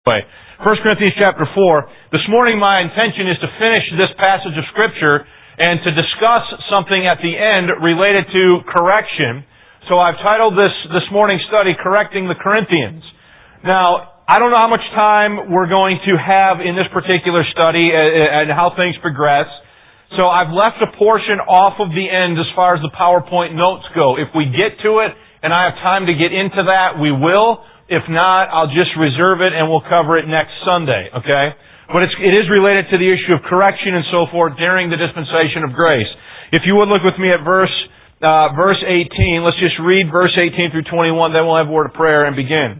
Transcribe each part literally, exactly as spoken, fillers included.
way. First Corinthians chapter four. This morning my intention is to finish this passage of Scripture and to discuss something at the end related to correction. So I've titled this this morning's study, Correcting the Corinthians. Now, I don't know how much time we're going to have in this particular study and how things progress. So I've left a portion off of the end as far as the PowerPoint notes go. If we get to it and I have time to get into that, we will. If not, I'll just reserve it and we'll cover it next Sunday, okay? But it's, it is related to the issue of correction and so forth during the dispensation of grace. If you would look with me at verse uh, verse eighteen, let's just read verse eighteen through twenty-one, then we'll have a word of prayer and begin.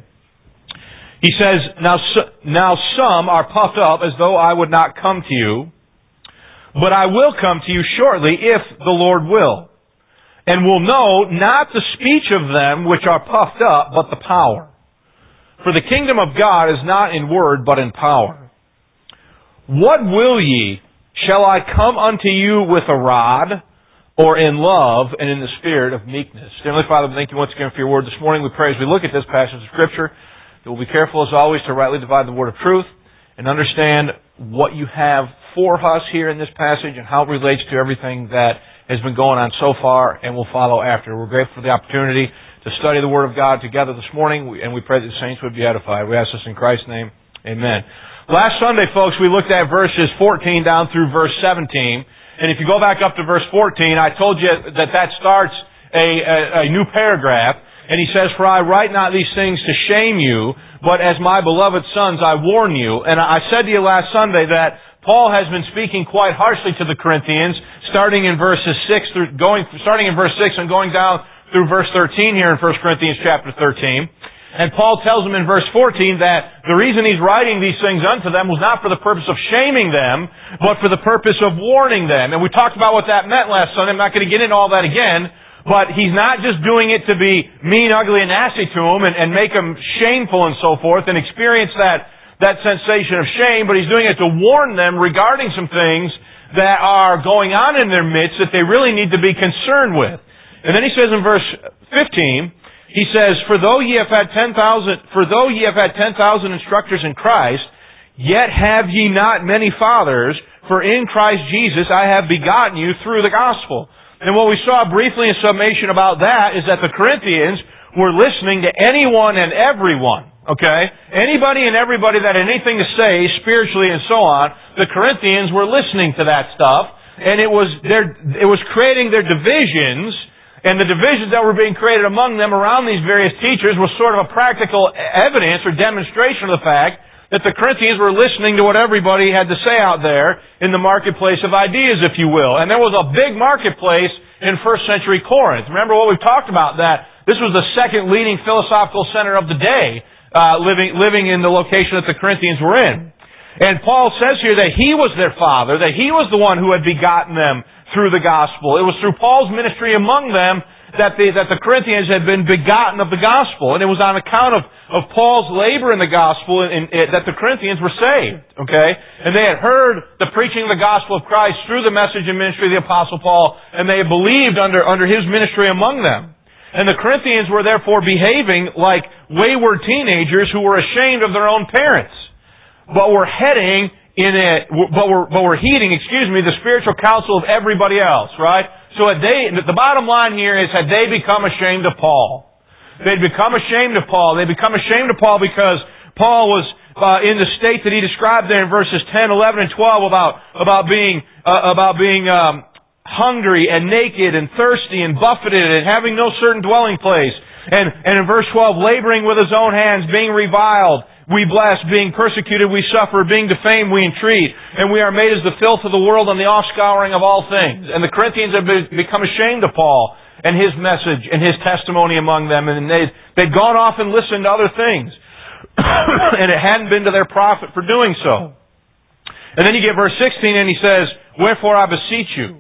He says, Now, now some are puffed up as though I would not come to you, but I will come to you shortly if the Lord will, and will know not the speech of them which are puffed up, but the power. For the kingdom of God is not in word, but in power. What will ye? Shall I come unto you with a rod, or in love, and in the spirit of meekness? Heavenly Father, thank you once again for your word this morning. We pray as we look at this passage of Scripture that we'll be careful as always to rightly divide the word of truth, and understand what you have for us here in this passage, and how it relates to everything that has been going on so far, and will follow after. We're grateful for the opportunity to study the Word of God together this morning, and we pray that the saints would be edified. We ask this in Christ's name. Amen. Last Sunday, folks, we looked at verses fourteen down through verse seventeen, and if you go back up to verse fourteen, I told you that that starts a, a, a new paragraph, and he says, For I write not these things to shame you, but as my beloved sons I warn you. And I said to you last Sunday that Paul has been speaking quite harshly to the Corinthians, starting in verses six through going starting in verse six and going down through verse thirteen here in First Corinthians chapter thirteen. And Paul tells them in verse fourteen that the reason he's writing these things unto them was not for the purpose of shaming them, but for the purpose of warning them. And we talked about what that meant last Sunday. I'm not going to get into all that again, but he's not just doing it to be mean, ugly, and nasty to them and, and make them shameful and so forth and experience that, that sensation of shame, but he's doing it to warn them regarding some things that are going on in their midst that they really need to be concerned with. And then he says in verse fifteen, he says, For though ye have had ten thousand, for though ye have had ten thousand instructors in Christ, yet have ye not many fathers, for in Christ Jesus I have begotten you through the gospel. And what we saw briefly in summation about that is that the Corinthians were listening to anyone and everyone. Okay? Anybody and everybody that had anything to say spiritually and so on, the Corinthians were listening to that stuff, and it was their, it was creating their divisions. And the divisions that were being created among them around these various teachers was sort of a practical evidence or demonstration of the fact that the Corinthians were listening to what everybody had to say out there in the marketplace of ideas, if you will. And there was a big marketplace in first century Corinth. Remember what we've talked about, that this was the second leading philosophical center of the day, uh, living, living in the location that the Corinthians were in. And Paul says here that he was their father, that he was the one who had begotten them through the gospel. It was through Paul's ministry among them that the, that the Corinthians had been begotten of the gospel. And it was on account of, of Paul's labor in the gospel in, in, that the Corinthians were saved. Okay? And they had heard the preaching of the gospel of Christ through the message and ministry of the Apostle Paul, and they had believed under, under his ministry among them. And the Corinthians were therefore behaving like wayward teenagers who were ashamed of their own parents, but were heading in it, but we're, but we're heeding, excuse me, the spiritual counsel of everybody else, right? So had they, the bottom line here is, had they become ashamed of Paul? They'd become ashamed of Paul. They'd become ashamed of Paul because Paul was uh, in the state that he described there in verses ten, eleven, and twelve about, about being, uh, about being, um, hungry and naked and thirsty and buffeted and having no certain dwelling place. And, and in verse twelve, laboring with his own hands, being reviled, we bless, being persecuted, we suffer, being defamed, we entreat, and we are made as the filth of the world and the offscouring of all things. And the Corinthians have become ashamed of Paul and his message and his testimony among them, and they'd, they'd gone off and listened to other things. And it hadn't been to their profit for doing so. And then you get verse sixteen, and he says, Wherefore I beseech you.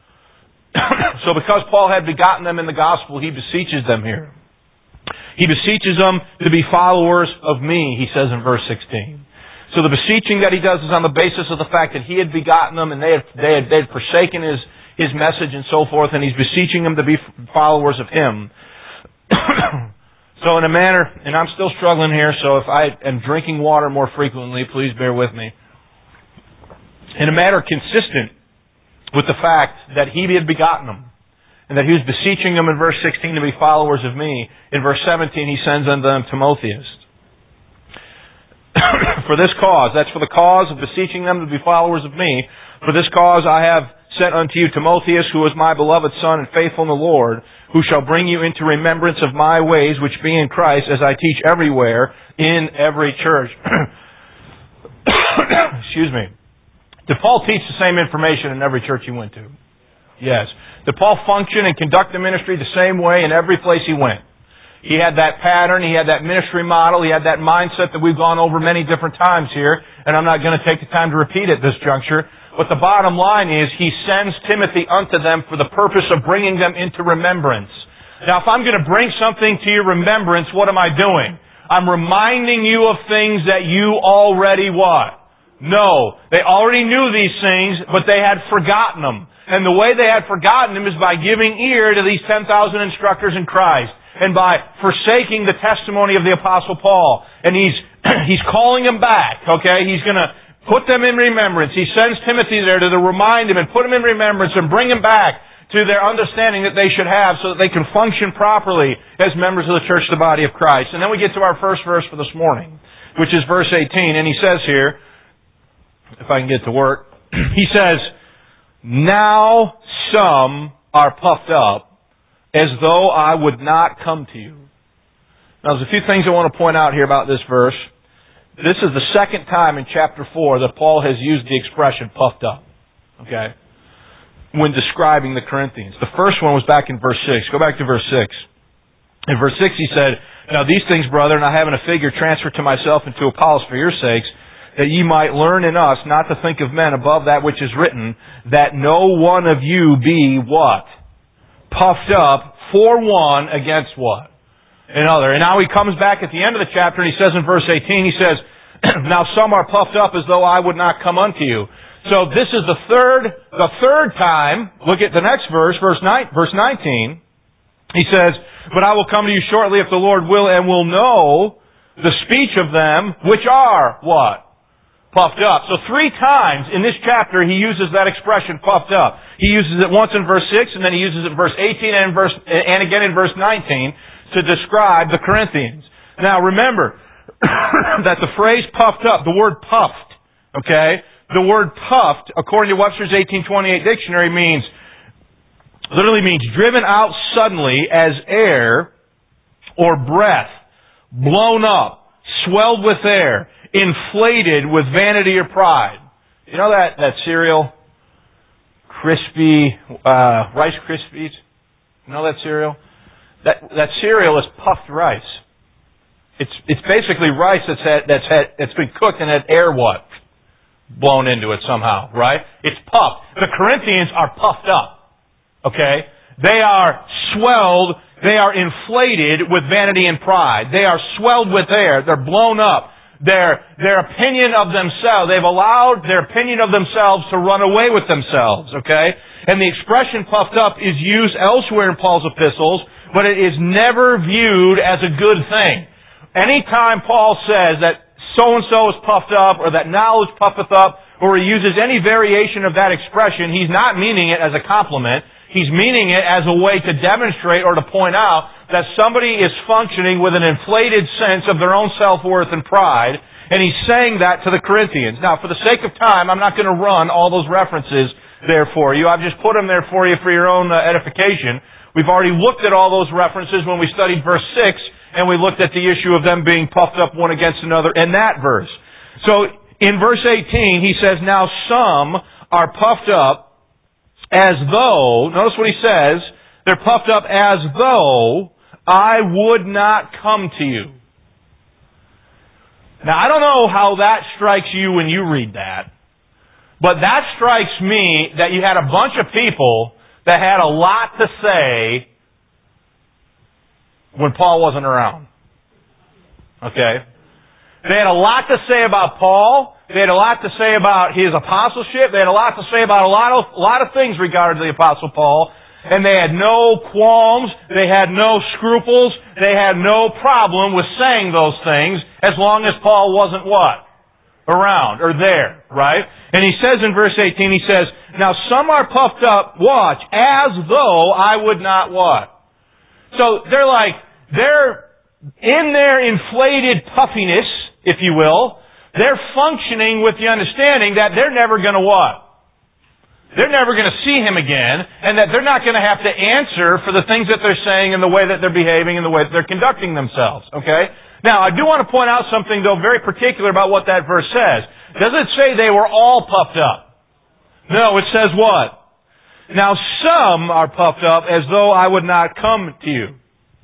So because Paul had begotten them in the gospel, he beseeches them here. He beseeches them to be followers of me, he says in verse sixteen. So the beseeching that he does is on the basis of the fact that he had begotten them and they had, they had, they had forsaken his, his message and so forth, and he's beseeching them to be followers of him. So in a manner, and I'm still struggling here, so if I am drinking water more frequently, please bear with me. In a manner consistent with the fact that He had begotten them, and that He was beseeching them in verse sixteen to be followers of me, in verse seventeen He sends unto them Timotheus. For this cause, that's for the cause of beseeching them to be followers of me, for this cause I have sent unto you Timotheus, who is my beloved son and faithful in the Lord, who shall bring you into remembrance of my ways, which be in Christ, as I teach everywhere, in every church. Excuse me. Did Paul teach the same information in every church he went to? Yes. Did Paul function and conduct the ministry the same way in every place he went? He had that pattern, he had that ministry model, he had that mindset that we've gone over many different times here, and I'm not going to take the time to repeat at this juncture. But the bottom line is, he sends Timothy unto them for the purpose of bringing them into remembrance. Now, if I'm going to bring something to your remembrance, what am I doing? I'm reminding you of things that you already what? Know. They already knew these things, but they had forgotten them. And the way they had forgotten them is by giving ear to these ten thousand instructors in Christ, and by forsaking the testimony of the Apostle Paul. And he's, he's calling them back, okay? He's going to put them in remembrance. He sends Timothy there to remind him and put them in remembrance and bring them back to their understanding that they should have so that they can function properly as members of the church, the body of Christ. And then we get to our first verse for this morning, which is verse eighteen. And he says here, if I can get to work, he says, now some are puffed up as though I would not come to you. Now there's a few things I want to point out here about this verse. This is the second time in chapter four that Paul has used the expression puffed up. Okay? When describing the Corinthians. The first one was back in verse six. Go back to verse six. In verse six he said, now these things, brethren, I have in a figure transferred to myself and to Apollos for your sakes, that ye might learn in us not to think of men above that which is written, that no one of you be what? Puffed up for one against what? Another. And now he comes back at the end of the chapter and he says in verse eighteen, he says, now some are puffed up as though I would not come unto you. So this is the third, the third time. Look at the next verse, verse nine, verse nineteen. He says, but I will come to you shortly if the Lord will, and will know the speech of them which are what? Puffed up. So three times in this chapter he uses that expression puffed up. He uses it once in verse six, and then he uses it in verse eighteen and in verse and again in verse nineteen to describe the Corinthians. Now remember that the phrase puffed up, the word puffed, okay? The word puffed, according to Webster's eighteen twenty-eight dictionary, means literally means driven out suddenly as air or breath, blown up, swelled with air, inflated with vanity or pride. You know that, that cereal? Crispy, uh, Rice Krispies? You know that cereal? That, that cereal is puffed rice. It's, it's basically rice that's had, that's had, that's been cooked and had air what? Blown into it somehow, right? It's puffed. The Corinthians are puffed up. Okay? They are swelled, they are inflated with vanity and pride. They are swelled with air. They're blown up. Their, their opinion of themselves, they've allowed their opinion of themselves to run away with themselves, okay? And the expression puffed up is used elsewhere in Paul's epistles, but it is never viewed as a good thing. Anytime Paul says that so-and-so is puffed up, or that knowledge puffeth up, or he uses any variation of that expression, he's not meaning it as a compliment. He's meaning it as a way to demonstrate or to point out that somebody is functioning with an inflated sense of their own self-worth and pride, and he's saying that to the Corinthians. Now, for the sake of time, I'm not going to run all those references there for you. I've just put them there for you for your own uh, edification. We've already looked at all those references when we studied verse six, and we looked at the issue of them being puffed up one against another in that verse. So, in verse eighteen, he says, now some are puffed up as though, notice what he says, they're puffed up as though I would not come to you. Now, I don't know how that strikes you when you read that, but that strikes me that you had a bunch of people that had a lot to say when Paul wasn't around. Okay? They had a lot to say about Paul. They had a lot to say about his apostleship. They had a lot to say about a lot of, a lot of things regarding the Apostle Paul. and they had no qualms, they had no scruples, they had no problem with saying those things as long as Paul wasn't what? Around, or there, right? And he says in verse eighteen, he says, now some are puffed up, watch, as though I would not what? So they're like, they're in their inflated puffiness, if you will, they're functioning with the understanding that they're never going to what? They're never going to see him again, and that they're not going to have to answer for the things that they're saying and the way that they're behaving and the way that they're conducting themselves. Okay? Now, I do want to point out something, though, very particular about what that verse says. Does it say they were all puffed up? No, it says what? Now, some are puffed up as though I would not come to you.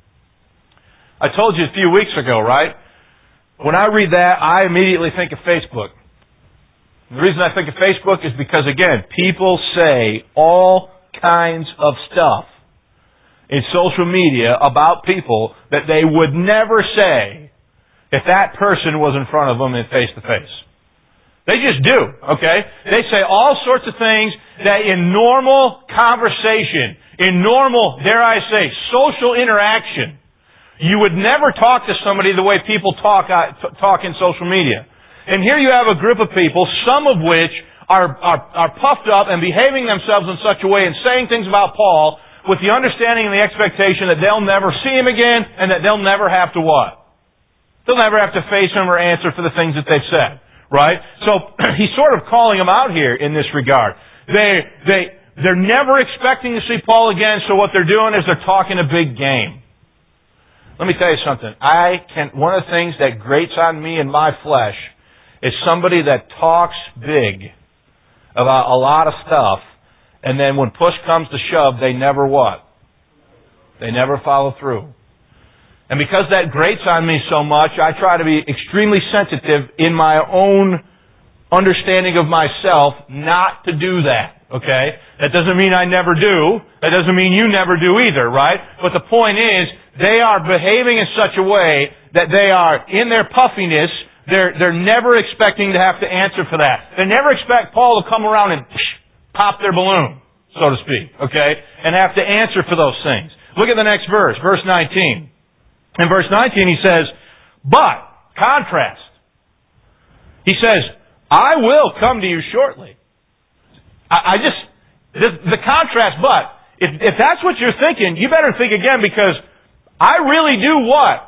I told you a few weeks ago, right? When I read that, I immediately think of Facebook. The reason I think of Facebook is because, again, people say all kinds of stuff in social media about people that they would never say if that person was in front of them in face-to-face. They just do, okay? They say all sorts of things that in normal conversation, in normal, dare I say, social interaction, you would never talk to somebody the way people talk, uh, talk in social media. And here you have a group of people, some of which are, are, are puffed up and behaving themselves in such a way and saying things about Paul with the understanding and the expectation that they'll never see him again and that they'll never have to what? They'll never have to face him or answer for the things that they've said. Right? So he's sort of calling them out here in this regard. They, they, they're never expecting to see Paul again, so what they're doing is they're talking a big game. Let me tell you something. I can, one of the things that grates on me in my flesh is somebody that talks big about a lot of stuff, and then when push comes to shove, they never what? They never follow through. And because that grates on me so much, I try to be extremely sensitive in my own understanding of myself not to do that, okay? That doesn't mean I never do. That doesn't mean you never do either, right? But the point is, they are behaving in such a way that they are in their puffiness. They're, they're never expecting to have to answer for that. They never expect Paul to come around and psh, pop their balloon, so to speak, okay? And have to answer for those things. Look at the next verse, verse nineteen. In verse nineteen he says, but, contrast. He says, I will come to you shortly. I, I just, the, the contrast, but, if, if that's what you're thinking, you better think again, because I really do what?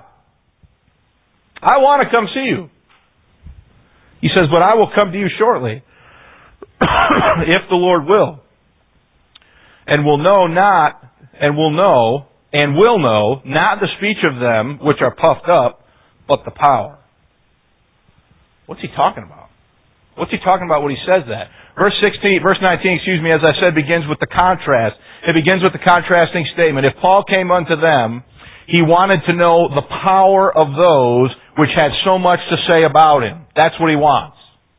I want to come see you. He says, but I will come to you shortly, if the Lord will. And will know not, and will know, and will know, not the speech of them which are puffed up, but the power. What's he talking about? What's he talking about when he says that? Verse sixteen, verse nineteen, excuse me, as I said, begins with the contrast. It begins with the contrasting statement. If Paul came unto them, he wanted to know the power of those which had so much to say about him. That's what he wants.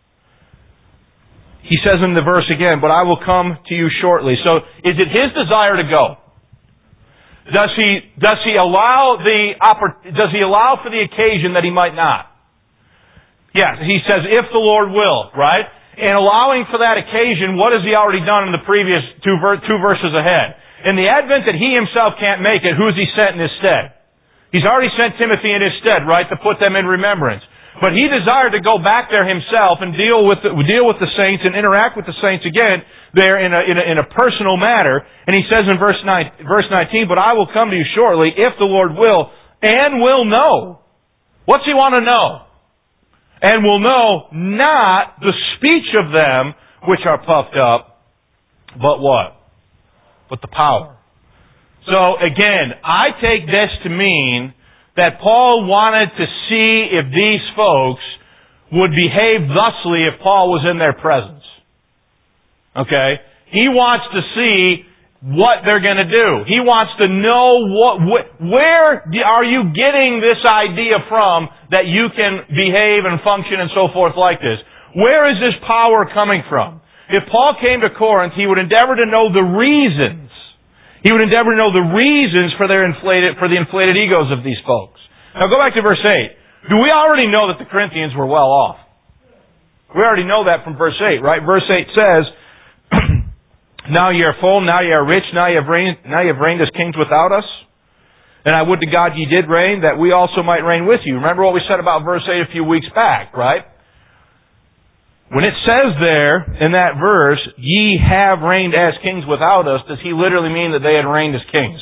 He says in the verse again, but I will come to you shortly. So, is it his desire to go? Does he, does he allow the, does he allow for the occasion that he might not? Yes, he says, if the Lord will, right? And allowing for that occasion, what has he already done in the previous two, ver- two verses ahead? In the advent that he himself can't make it, who's he sent in his stead? He's already sent Timothy in his stead, right, to put them in remembrance. But he desired to go back there himself and deal with the, deal with the saints and interact with the saints again there in a, in a, in a personal matter. And he says in verse nine, verse nineteen, but I will come to you shortly, if the Lord will, and will know. What's he want to know? And will know not the speech of them which are puffed up, but what? But the power. So again, I take this to mean that Paul wanted to see if these folks would behave thusly if Paul was in their presence. Okay? He wants to see what they're going to do. He wants to know what, wh- where are you getting this idea from that you can behave and function and so forth like this? Where is this power coming from? If Paul came to Corinth, he would endeavor to know the reasons. He would endeavor to know the reasons for their inflated, for the inflated egos of these folks. Now go back to verse eight. Do we already know that the Corinthians were well off? We already know that from verse eight, right? Verse eight says, Now ye are full, now ye are rich, now ye have reigned, now ye have reigned as kings without us. And I would to God ye did reign, that we also might reign with you. Remember what we said about verse eight a few weeks back, right? When it says there in that verse, ye have reigned as kings without us, does he literally mean that they had reigned as kings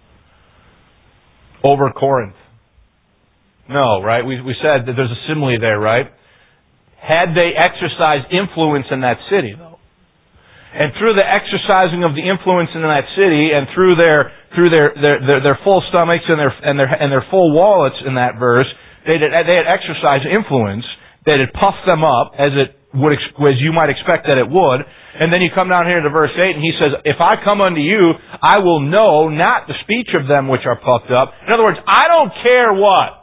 over Corinth? No, right? We, we said that there's a simile there, right? Had they exercised influence in that city, though? And through the exercising of the influence in that city, and through their through their their, their, their full stomachs and their and their and their full wallets in that verse, they had, they had exercised influence that had puffed them up, as it would as you might expect that it would. And then you come down here to verse eight, and he says, "If I come unto you, I will know not the speech of them which are puffed up." In other words, I don't care what.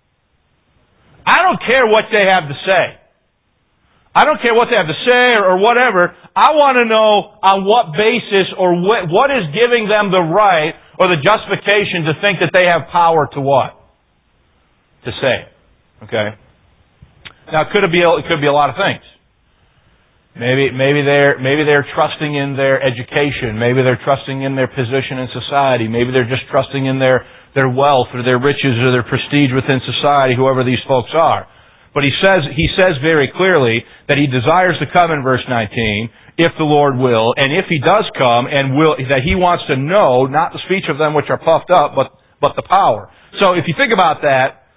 I don't care what they have to say. I don't care what they have to say or, or whatever. I want to know on what basis or what, what is giving them the right or the justification to think that they have power to what? To say. Okay? Now, could it be, it could be a lot of things. Maybe, maybe they're, maybe they're trusting in their education. Maybe they're trusting in their position in society. Maybe they're just trusting in their, their wealth or their riches or their prestige within society, whoever these folks are. But he says, he says very clearly that he desires to come in verse nineteen, if the Lord will, and if he does come, and will, that he wants to know, not the speech of them which are puffed up, but, but the power. So if you think about that,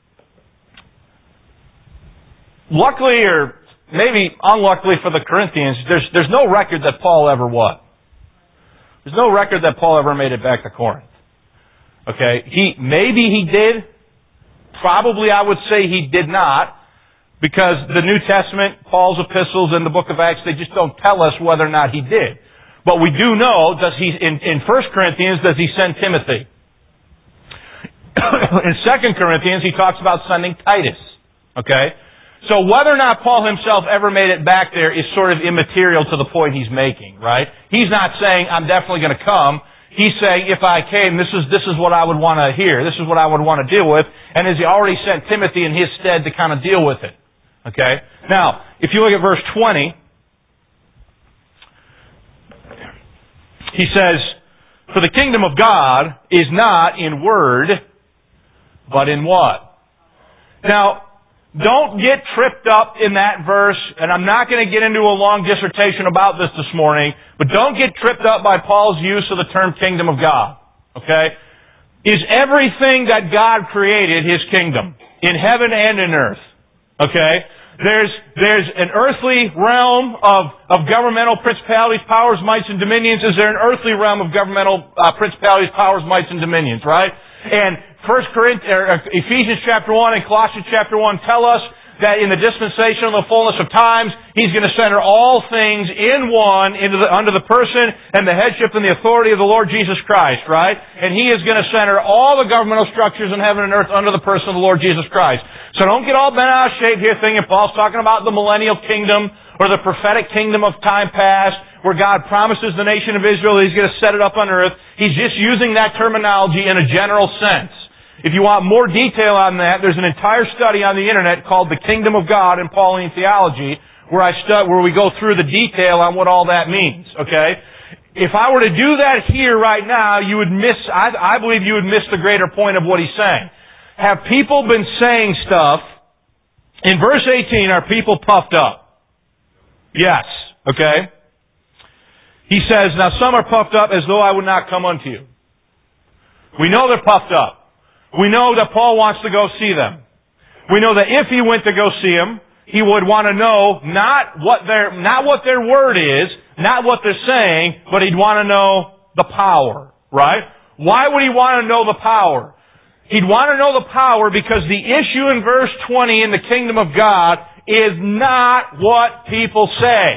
luckily or maybe unluckily for the Corinthians, there's, there's no record that Paul ever what? There's no record that Paul ever made it back to Corinth. Okay? He, maybe he did. Probably I would say he did not, because the New Testament, Paul's epistles, and the book of Acts, they just don't tell us whether or not he did. But we do know, does he, in, in First Corinthians, does he send Timothy? In Second Corinthians, he talks about sending Titus. Okay? So whether or not Paul himself ever made it back there is sort of immaterial to the point he's making, right? He's not saying, I'm definitely going to come. He's saying, if I came, this is, this is what I would want to hear. This is what I would want to deal with. And as he already sent Timothy in his stead to kind of deal with it. Okay? Now, if you look at verse twenty, he says, for the kingdom of God is not in word, but in what? Now, don't get tripped up in that verse, and I'm not going to get into a long dissertation about this this morning, but don't get tripped up by Paul's use of the term kingdom of God. Okay? Is everything that God created His kingdom? In heaven and in earth. Okay? There's, there's an earthly realm of, of governmental principalities, powers, mights, and dominions. Is there an earthly realm of governmental uh, principalities, powers, mights, and dominions, right? And First Corinthians, or Ephesians chapter one and Colossians chapter one tell us that in the dispensation of the fullness of times, He's going to center all things in one into the, under the person and the headship and the authority of the Lord Jesus Christ, right? And He is going to center all the governmental structures in heaven and earth under the person of the Lord Jesus Christ. So don't get all bent out of shape here thinking Paul's talking about the millennial kingdom or the prophetic kingdom of time past, where God promises the nation of Israel that He's going to set it up on earth. He's just using that terminology in a general sense. If you want more detail on that, there's an entire study on the internet called The Kingdom of God in Pauline Theology, where I stu- where we go through the detail on what all that means. Okay? If I were to do that here right now, you would miss, I, I believe you would miss the greater point of what he's saying. Have people been saying stuff? In verse eighteen, are people puffed up? Yes. Okay? He says, now some are puffed up as though I would not come unto you. We know they're puffed up. We know that Paul wants to go see them. We know that if he went to go see them, he would want to know not what their, not what their word is, not what they're saying, but he'd want to know the power, right? Why would he want to know the power? He'd want to know the power because the issue in verse twenty in the kingdom of God is not what people say.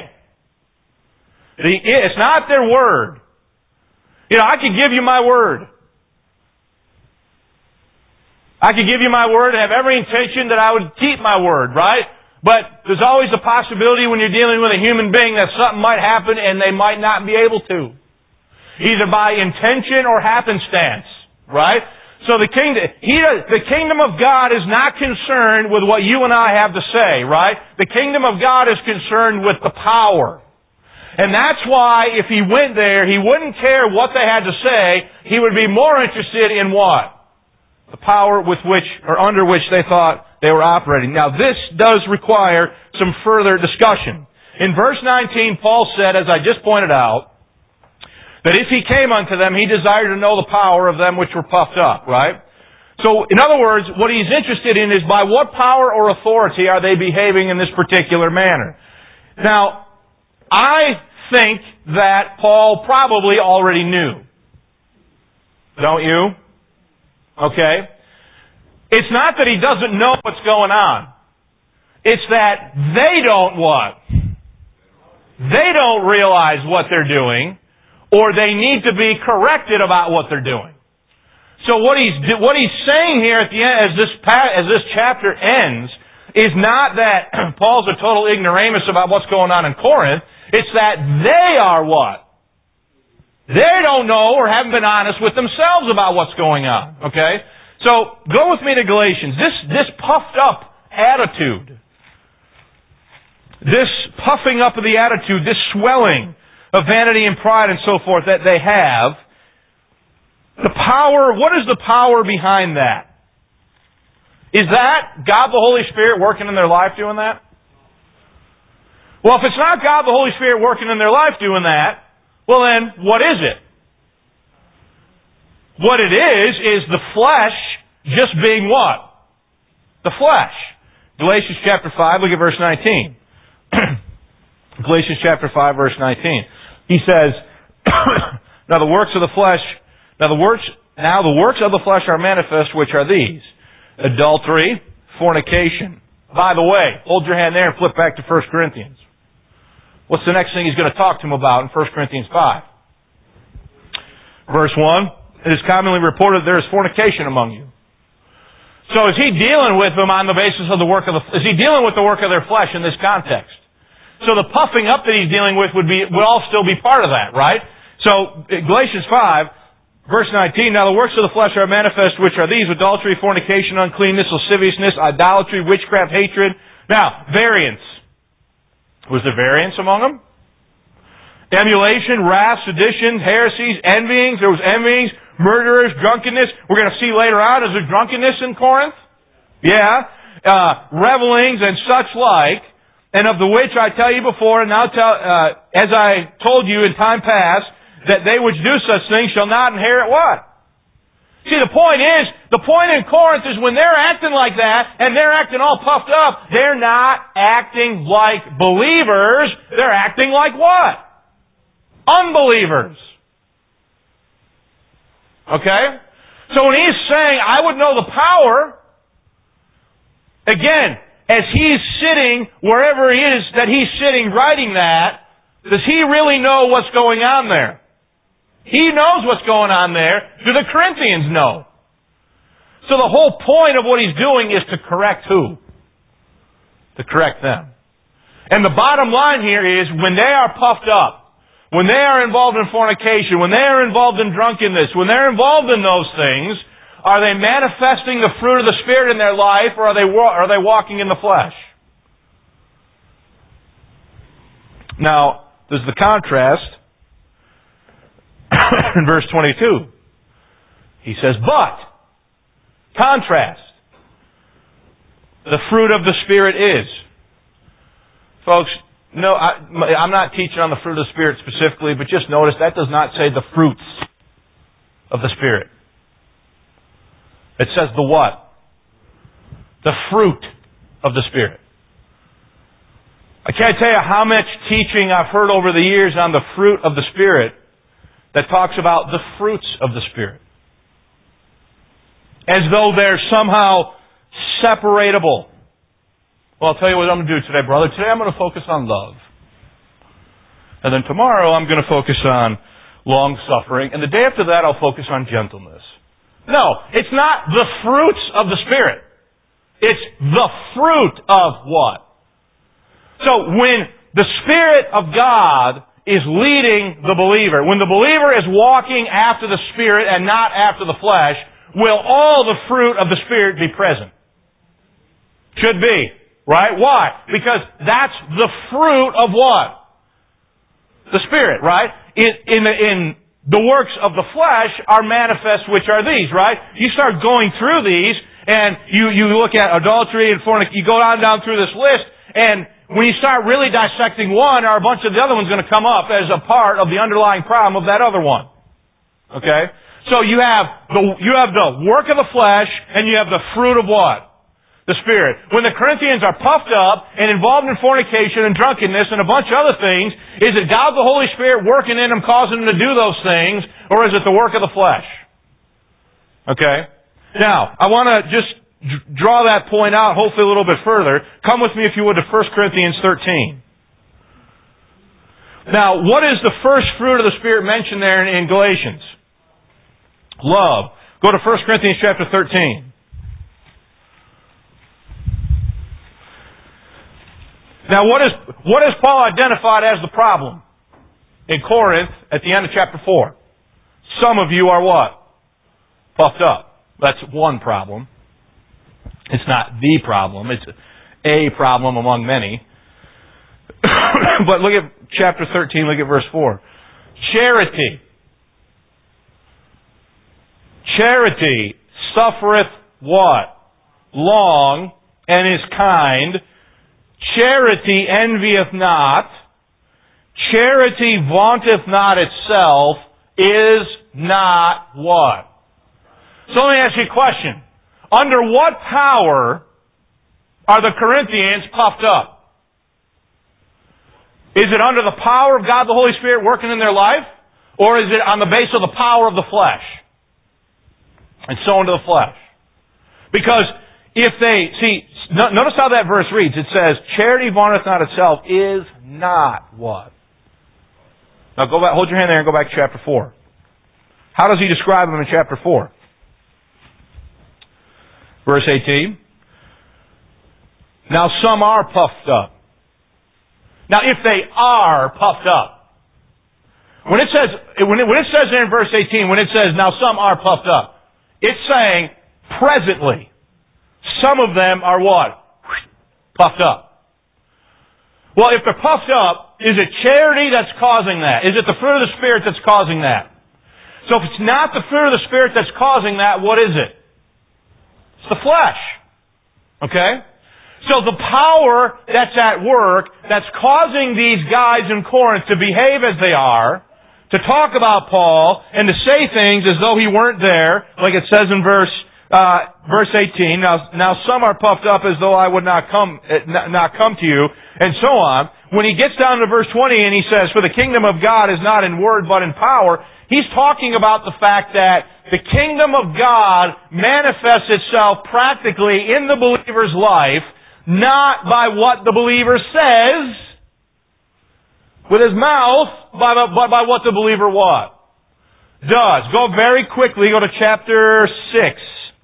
The, it's not their word. You know, I could give you my word. I could give you my word and have every intention that I would keep my word, right? But there's always the possibility when you're dealing with a human being that something might happen and they might not be able to. Either by intention or happenstance, right? So the kingdom, he, the kingdom of God is not concerned with what you and I have to say, right? The kingdom of God is concerned with the power. And that's why if he went there, he wouldn't care what they had to say. He would be more interested in what? The power with which, or under which they thought they were operating. Now this does require some further discussion. In verse nineteen, Paul said, as I just pointed out, that if he came unto them, he desired to know the power of them which were puffed up, right? So, in other words, what he's interested in is by what power or authority are they behaving in this particular manner. Now, I think that Paul probably already knew. Don't you? Okay. It's not that he doesn't know what's going on. It's that they don't what? They don't realize what they're doing, or they need to be corrected about what they're doing. So what he's what he's saying here at the end, as this as this chapter ends, is not that Paul's a total ignoramus about what's going on in Corinth. It's that they are what? They don't know or haven't been honest with themselves about what's going on. Okay? So go with me to Galatians. This this puffed up attitude, this puffing up of the attitude, this swelling of vanity and pride and so forth that they have. The power, what is the power behind that? Is that God the Holy Spirit working in their life doing that? Well, if it's not God the Holy Spirit working in their life doing that, well then, what is it? What it is, is the flesh just being what? The flesh. Galatians chapter five, look at verse nineteen. Galatians chapter five, verse nineteen. He says, Now the works of the flesh Now the works now the works of the flesh are manifest, which are these: adultery, fornication. By the way, hold your hand there and flip back to First Corinthians. What's the next thing he's going to talk to him about in First Corinthians five? Verse one, it is commonly reported there is fornication among you. So is he dealing with them on the basis of the work of the is he dealing with the work of their flesh in this context? So the puffing up that he's dealing with would be would all still be part of that, right? So Galatians five, verse nineteen, now the works of the flesh are manifest, which are these: adultery, fornication, uncleanness, lasciviousness, idolatry, witchcraft, hatred. Now, variance. Was there variance among them? Emulation, wrath, seditions, heresies, envyings. There was envyings, murderers, drunkenness. We're going to see later on, is there drunkenness in Corinth? Yeah. Uh, revelings and such like. And of the which I tell you before, and now tell, uh, as I told you in time past, that they which do such things shall not inherit what? See, the point is, the point in Corinth is when they're acting like that, and they're acting all puffed up, they're not acting like believers, they're acting like what? Unbelievers. Okay? So when he's saying, I would know the power, again, as he's sitting, wherever he is that he's sitting writing that, does he really know what's going on there? He knows what's going on there. Do the Corinthians know? So the whole point of what he's doing is to correct who? To correct them. And the bottom line here is, when they are puffed up, when they are involved in fornication, when they are involved in drunkenness, when they're involved in those things, are they manifesting the fruit of the Spirit in their life, or are they are they walking in the flesh? Now, there's the contrast in verse twenty-two. He says, but, contrast, the fruit of the Spirit is. Folks, no, I, I'm not teaching on the fruit of the Spirit specifically, but just notice that does not say the fruits of the Spirit. It says the what? The fruit of the Spirit. I can't tell you how much teaching I've heard over the years on the fruit of the Spirit that talks about the fruits of the Spirit. As though they're somehow separatable. Well, I'll tell you what I'm going to do today, brother. Today I'm going to focus on love. And then tomorrow I'm going to focus on long-suffering. And the day after that I'll focus on gentleness. No, it's not the fruits of the Spirit. It's the fruit of what? So when the Spirit of God is leading the believer, when the believer is walking after the Spirit and not after the flesh, will all the fruit of the Spirit be present? Should be. Right? Why? Because that's the fruit of what? The Spirit, right? In, in, the, in the works of the flesh are manifest, which are these, right? You start going through these, and you, you look at adultery and fornication, you go on down through this list, and when you start really dissecting one, are a bunch of the other ones going to come up as a part of the underlying problem of that other one. Okay? So you have the, you have the work of the flesh, and you have the fruit of what? The Spirit. When the Corinthians are puffed up and involved in fornication and drunkenness and a bunch of other things, is it God the Holy Spirit working in them, causing them to do those things, or is it the work of the flesh? Okay? Now, I want to just draw that point out hopefully a little bit further. Come with me, if you would, to First Corinthians thirteen. Now, what is the first fruit of the Spirit mentioned there in Galatians? Love. Go to First Corinthians chapter thirteen. Now, what is, what is Paul identified as the problem in Corinth at the end of chapter four? Some of you are what? Puffed up. That's one problem. It's not the problem. It's a problem among many. But look at chapter thirteen, look at verse four. Charity. Charity suffereth what? Long, and is kind. Charity envieth not. Charity vaunteth not itself. Is not what? So let me ask you a question. Under what power are the Corinthians puffed up? Is it under the power of God the Holy Spirit working in their life? Or is it on the base of the power of the flesh? And so into the flesh. Because if they, see, notice how that verse reads. It says, charity vaunteth not itself, is not what? Now go back, hold your hand there and go back to chapter four. How does he describe them in chapter four? Verse eighteen. Now some are puffed up. Now if they are puffed up, when it says, when it, when it says there in verse eighteen, when it says, now some are puffed up, it's saying, presently, some of them are what? Puffed up. Well, if they're puffed up, is it charity that's causing that? Is it the fruit of the Spirit that's causing that? So if it's not the fruit of the Spirit that's causing that, what is it? It's the flesh. Okay? So the power that's at work, that's causing these guys in Corinth to behave as they are, to talk about Paul, and to say things as though he weren't there, like it says in verse uh, verse eighteen. Now, now some are puffed up as though I would not come, not come to you, and so on. When he gets down to verse twenty and he says, "For the kingdom of God is not in word but in power," he's talking about the fact that the kingdom of God manifests itself practically in the believer's life, not by what the believer says with his mouth, but by, by what the believer what? Does. Go very quickly, go to chapter six.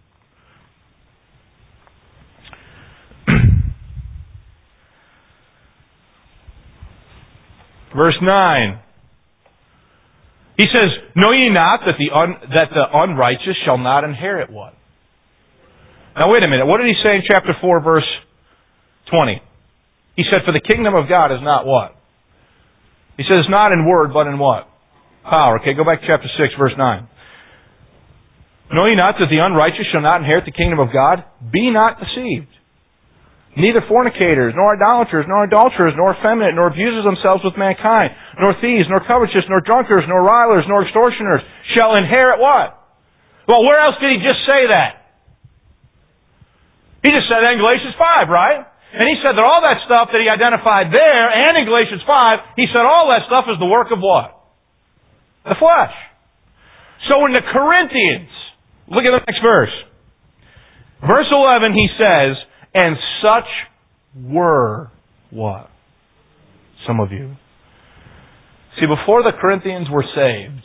Verse nine. He says, "Know ye not that the un, that the unrighteous shall not inherit what?" Now wait a minute. What did he say in chapter four, verse twenty? He said, "For the kingdom of God is not what?" He says, "Not in word, but in what? Power." Okay, go back to chapter six, verse nine. "Know ye not that the unrighteous shall not inherit the kingdom of God? Be not deceived. Neither fornicators, nor idolaters, nor adulterers, nor effeminate, nor abusers themselves with mankind, nor thieves, nor covetous, nor drunkards, nor revilers, nor extortioners shall inherit" what? Well, where else did he just say that? He just said that in Galatians five, right? And he said that all that stuff that he identified there and in Galatians five, he said all that stuff is the work of what? The flesh. So in the Corinthians, look at the next verse. Verse eleven, he says, "And such were" what? Some of you. See, before the Corinthians were saved,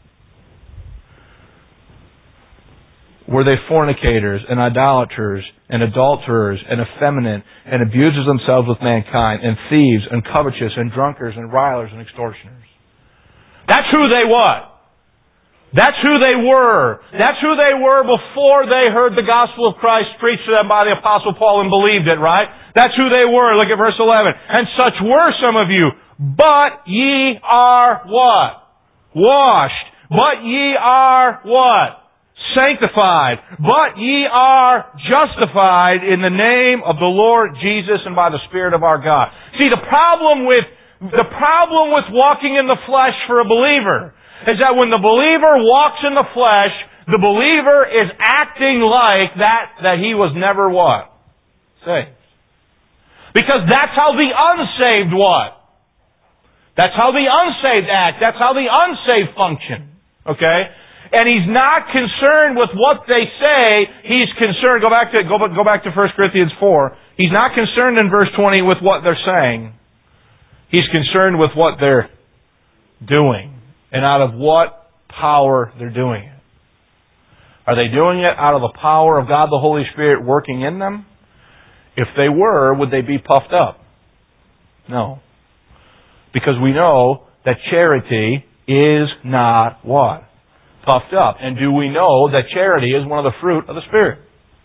were they fornicators and idolaters and adulterers and effeminate and abusers themselves with mankind and thieves and covetous and drunkards and revilers and extortioners? That's who they what? That's who they were. That's who they were before they heard the gospel of Christ preached to them by the Apostle Paul and believed it, right? That's who they were. Look at verse eleven. "And such were some of you, But ye are what? Washed. But ye are what? Sanctified. But ye are justified in the name of the Lord Jesus and by the Spirit of our God. See, the problem with, the problem with walking in the flesh for a believer is that when the believer walks in the flesh, the believer is acting like that, that he was never what? Saved. Because that's how the unsaved what? That's how the unsaved act. That's how the unsaved function. Okay? And he's not concerned with what they say. He's concerned, go back to, go, go back to First Corinthians four. He's not concerned in verse twenty with what they're saying. He's concerned with what they're doing. And out of what power they're doing it. Are they doing it out of the power of God the Holy Spirit working in them? If they were, would they be puffed up? No. Because we know that charity is not what? Puffed up. And do we know that charity is one of the fruit of the Spirit?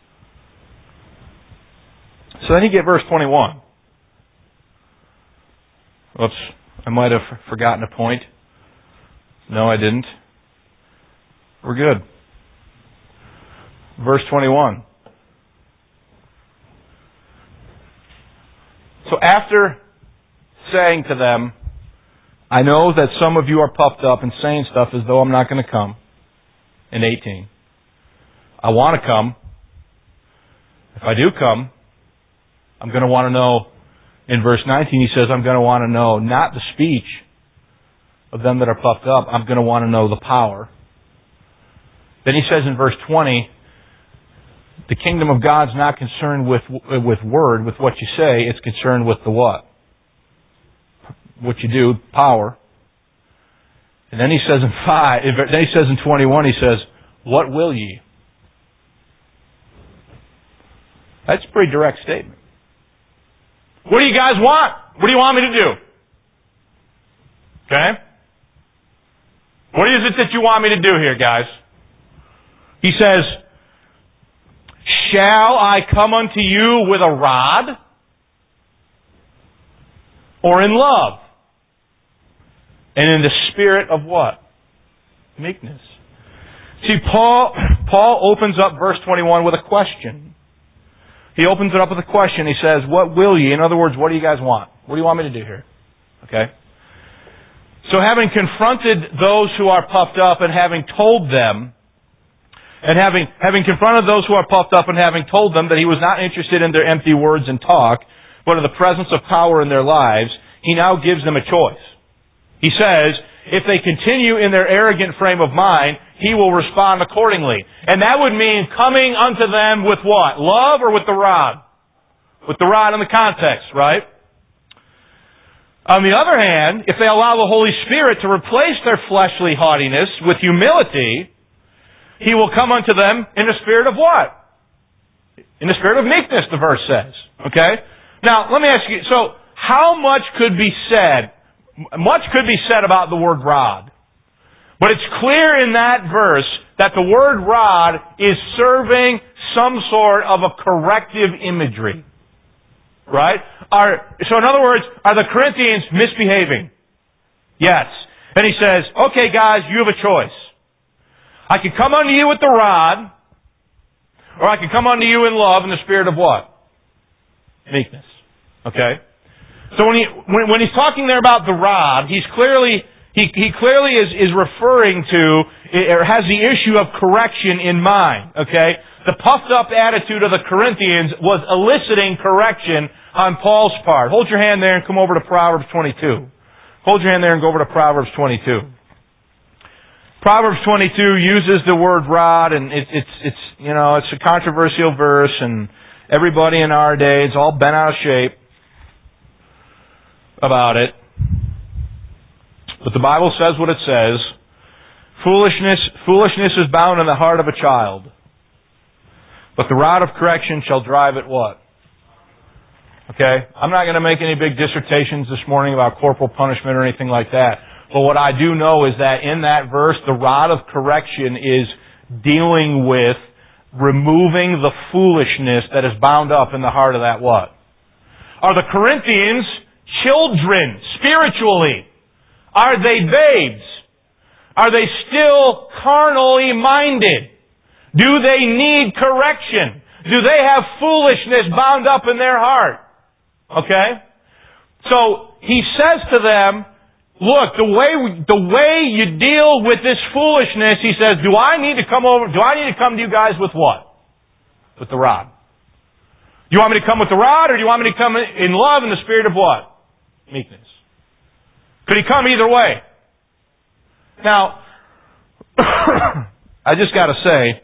So then you get verse twenty-one. Oops, I might have forgotten a point. No, I didn't. We're good. Verse twenty-one. So after saying to them, I know that some of you are puffed up and saying stuff as though I'm not going to come. In eighteen. I want to come. If I do come, I'm going to want to know, in verse nineteen he says, I'm going to want to know not the speech of them that are puffed up. I'm going to want to know the power. Then he says in verse twenty, the kingdom of God's not concerned with with word, with what you say. It's concerned with the what? What you do, power. And then he says in five, then he says in twenty-one, he says, what will ye? That's a pretty direct statement. What do you guys want? What do you want me to do? Okay? What is it that you want me to do here, guys? He says, shall I come unto you with a rod? Or in love? And in the spirit of what? Meekness. See, Paul, Paul opens up verse twenty-one with a question. He opens it up with a question. He says, what will ye? In other words, what do you guys want? What do you want me to do here? Okay? So having confronted those who are puffed up and having told them, and having, having confronted those who are puffed up and having told them that he was not interested in their empty words and talk, but in the presence of power in their lives, he now gives them a choice. He says, if they continue in their arrogant frame of mind, he will respond accordingly. And that would mean coming unto them with what? Love or with the rod? With the rod in the context, right? On the other hand, if they allow the Holy Spirit to replace their fleshly haughtiness with humility, he will come unto them in the spirit of what? In the spirit of meekness, the verse says. Okay? Now, let me ask you, so how much could be said? Much could be said about the word rod. But it's clear in that verse that the word rod is serving some sort of a corrective imagery. Right? Are, so in other words, are the Corinthians misbehaving? Yes. And he says, okay guys, you have a choice. I can come unto you with the rod, or I can come unto you in love in the spirit of what? Meekness. Okay? So when he when, when he's talking there about the rod, he's clearly he he clearly is, is referring to or has the issue of correction in mind. Okay? The puffed up attitude of the Corinthians was eliciting correction on Paul's part. Hold your hand there and come over to Proverbs twenty-two. Hold your hand there and go over to Proverbs twenty-two. Proverbs twenty-two uses the word rod, and it, it's it's you know it's a controversial verse, and everybody in our day is all bent out of shape about it. But the Bible says what it says. Foolishness, foolishness is bound in the heart of a child, but the rod of correction shall drive it what? Okay? I'm not going to make any big dissertations this morning about corporal punishment or anything like that. But what I do know is that in that verse, the rod of correction is dealing with removing the foolishness that is bound up in the heart of that what? Are the Corinthians children spiritually? Are they babes? Are they still carnally minded? Do they need correction? Do they have foolishness bound up in their heart? Okay? So, he says to them, look, the way the way you deal with this foolishness, he says, do I need to come over, do I need to come to you guys with what? With the rod. Do you want me to come with the rod, or do you want me to come in love in the spirit of what? Meekness. Could he come either way? Now, I just got to say,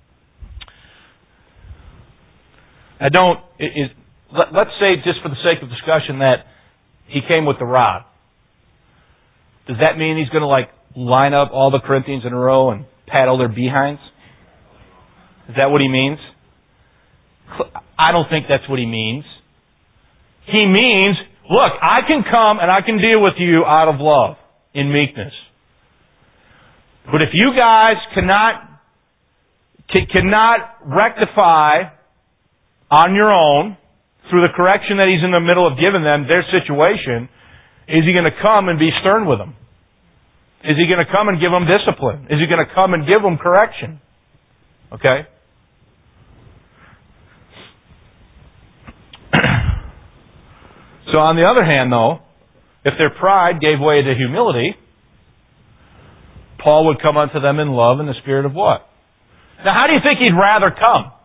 I don't, it, it, let, let's say just for the sake of discussion that he came with the rod. Does that mean he's going to like line up all the Corinthians in a row and paddle their behinds? Is that what he means? I don't think that's what he means. He means, look, I can come and I can deal with you out of love, in meekness. But if you guys cannot cannot rectify on your own through the correction that he's in the middle of giving them, their situation, is he going to come and be stern with them? Is he going to come and give them discipline? Is he going to come and give them correction? Okay? So on the other hand, though, if their pride gave way to humility, Paul would come unto them in love in the spirit of what? Now, how do you think he'd rather come?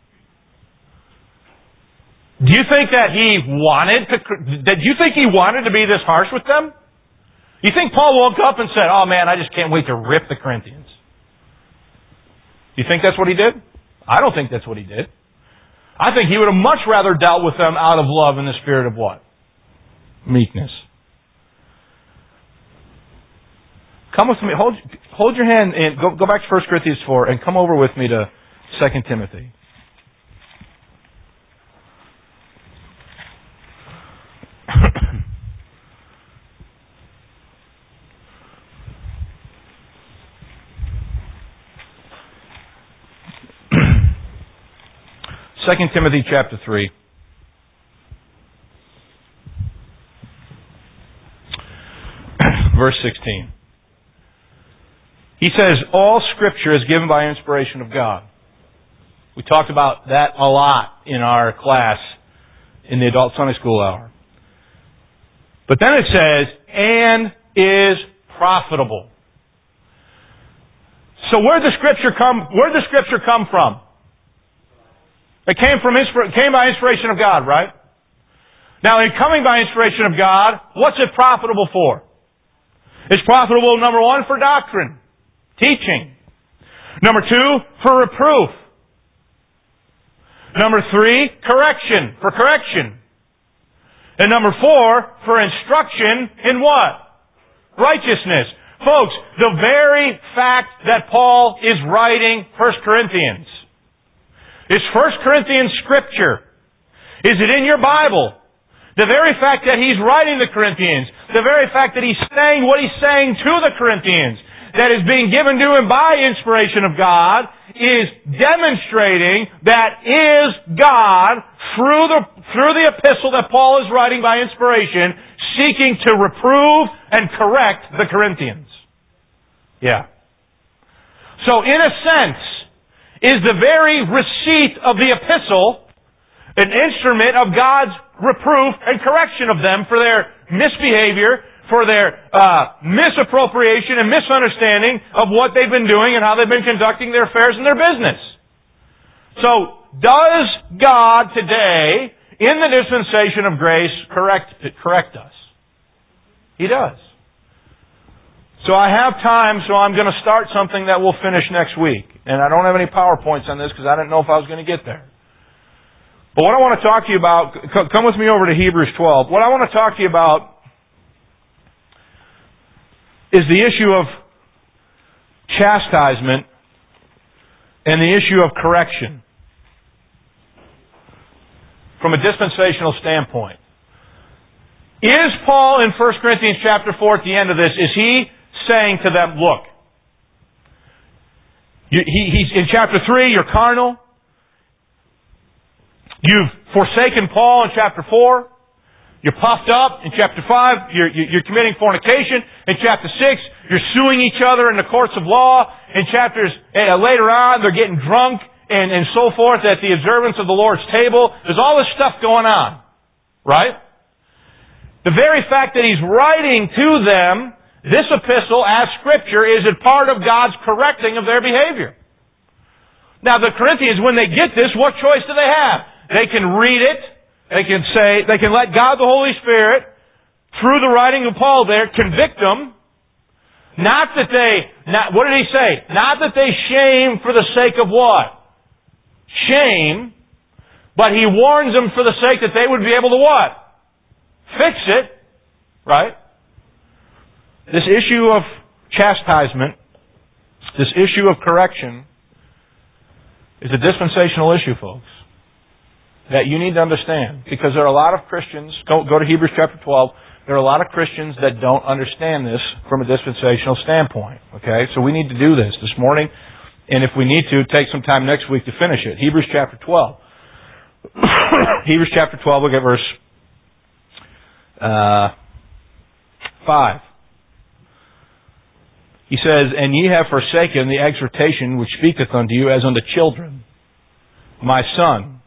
Do you think that he wanted to, did you think he wanted to be this harsh with them? You think Paul woke up and said, oh man, I just can't wait to rip the Corinthians? Do you think that's what he did? I don't think that's what he did. I think he would have much rather dealt with them out of love in the spirit of what? Meekness. Come with me. Hold, hold your hand and go, go back to First Corinthians four and come over with me to Second Timothy. Second Timothy chapter three. Verse sixteen. He says, all Scripture is given by inspiration of God. We talked about that a lot in our class in the adult Sunday school hour. But then it says, and is profitable. So where did the Scripture come, where did the Scripture come from? It came from it came by inspiration of God, right? Now, in coming by inspiration of God, what's it profitable for? It's profitable, number one, for doctrine, teaching. Number two, for reproof. Number three, correction, for correction. And number four, for instruction in what? Righteousness. Folks, the very fact that Paul is writing First Corinthians, is First Corinthians Scripture? Is it in your Bible? The very fact that he's writing the Corinthians, the very fact that he's saying what he's saying to the Corinthians, that is being given to him by inspiration of God, is demonstrating that is God, through the, through the epistle that Paul is writing by inspiration, seeking to reprove and correct the Corinthians. Yeah. So in a sense, is the very receipt of the epistle an instrument of God's reproof and correction of them for their misbehavior, for their uh, misappropriation and misunderstanding of what they've been doing and how they've been conducting their affairs and their business. So, does God today, in the dispensation of grace, correct correct us? He does. So I have time, so I'm going to start something that we'll finish next week. And I don't have any PowerPoints on this because I didn't know if I was going to get there. But what I want to talk to you about, come with me over to Hebrews twelve. What I want to talk to you about is the issue of chastisement and the issue of correction from a dispensational standpoint. Is Paul in First Corinthians chapter four at the end of this, is he saying to them, look, you, he, he's in chapter three, you're carnal. You've forsaken Paul in chapter four. you're puffed up. In chapter five, you're, you're committing fornication. In chapter six, you're suing each other in the courts of law. In chapters uh, later on, they're getting drunk and, and so forth at the observance of the Lord's table. There's all this stuff going on. Right? The very fact that he's writing to them this epistle as Scripture is a part of God's correcting of their behavior. Now the Corinthians, when they get this, what choice do they have? They can read it. They can say, they can let God the Holy Spirit, through the writing of Paul there, convict them. Not that they, not, what did he say? Not that they shame for the sake of what? Shame. But he warns them for the sake that they would be able to what? Fix it. Right? This issue of chastisement, this issue of correction, is a dispensational issue, folks, that you need to understand. Because there are a lot of Christians, go, go to Hebrews chapter twelve, there are a lot of Christians that don't understand this from a dispensational standpoint. Okay? So we need to do this this morning, and if we need to, take some time next week to finish it. Hebrews chapter twelve. Hebrews chapter twelve, look at verse uh, five. He says, "And ye have forsaken the exhortation which speaketh unto you as unto children. My son."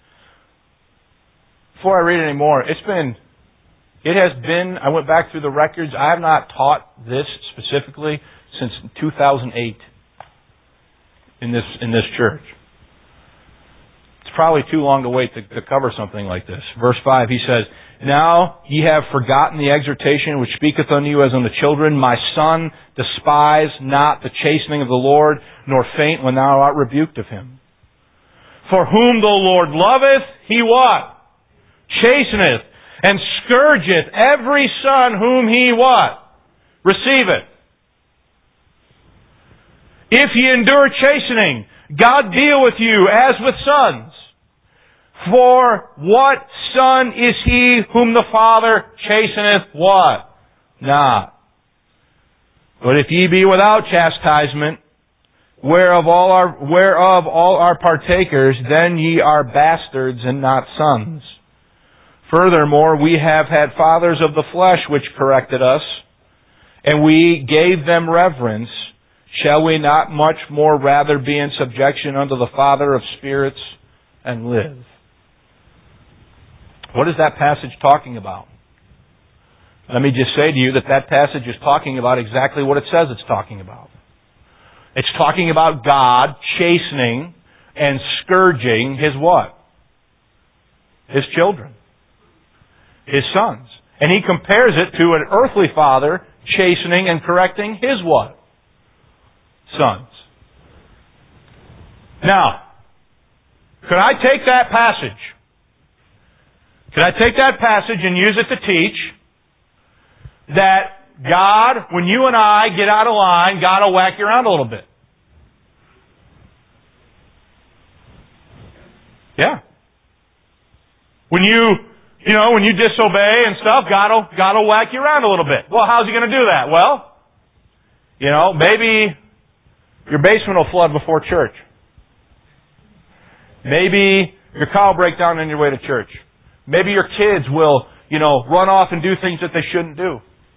Before I read any more, it's been, it has been, I went back through the records, I have not taught this specifically since two thousand eight in this, in this church. It's probably too long to wait to, to cover something like this. Verse five, he says, "Now ye have forgotten the exhortation which speaketh unto you as unto children. My son, despise not the chastening of the Lord, nor faint when thou art rebuked of him. For whom the Lord loveth, he what? Chasteneth, and scourgeth every son whom he what? Receiveth. If ye endure chastening, God deal with you as with sons. For what son is he whom the Father chasteneth what? Not. But if ye be without chastisement, whereof all are, whereof all are partakers, then ye are bastards and not sons. Furthermore, we have had fathers of the flesh which corrected us, and we gave them reverence. Shall we not much more rather be in subjection unto the Father of spirits and live?" What is that passage talking about? Let me just say to you that that passage is talking about exactly what it says it's talking about. It's talking about God chastening and scourging His what? His children. His sons. And He compares it to an earthly father chastening and correcting His what? Sons. Now, could I take that passage? Could I take that passage and use it to teach that God, when you and I get out of line, God will whack you around a little bit? Yeah. When you, you know, when you disobey and stuff, God will, God will whack you around a little bit. Well, how's He going to do that? Well, you know, maybe your basement will flood before church. Maybe your car will break down on your way to church. Maybe your kids will, you know, run off and do things that they shouldn't do.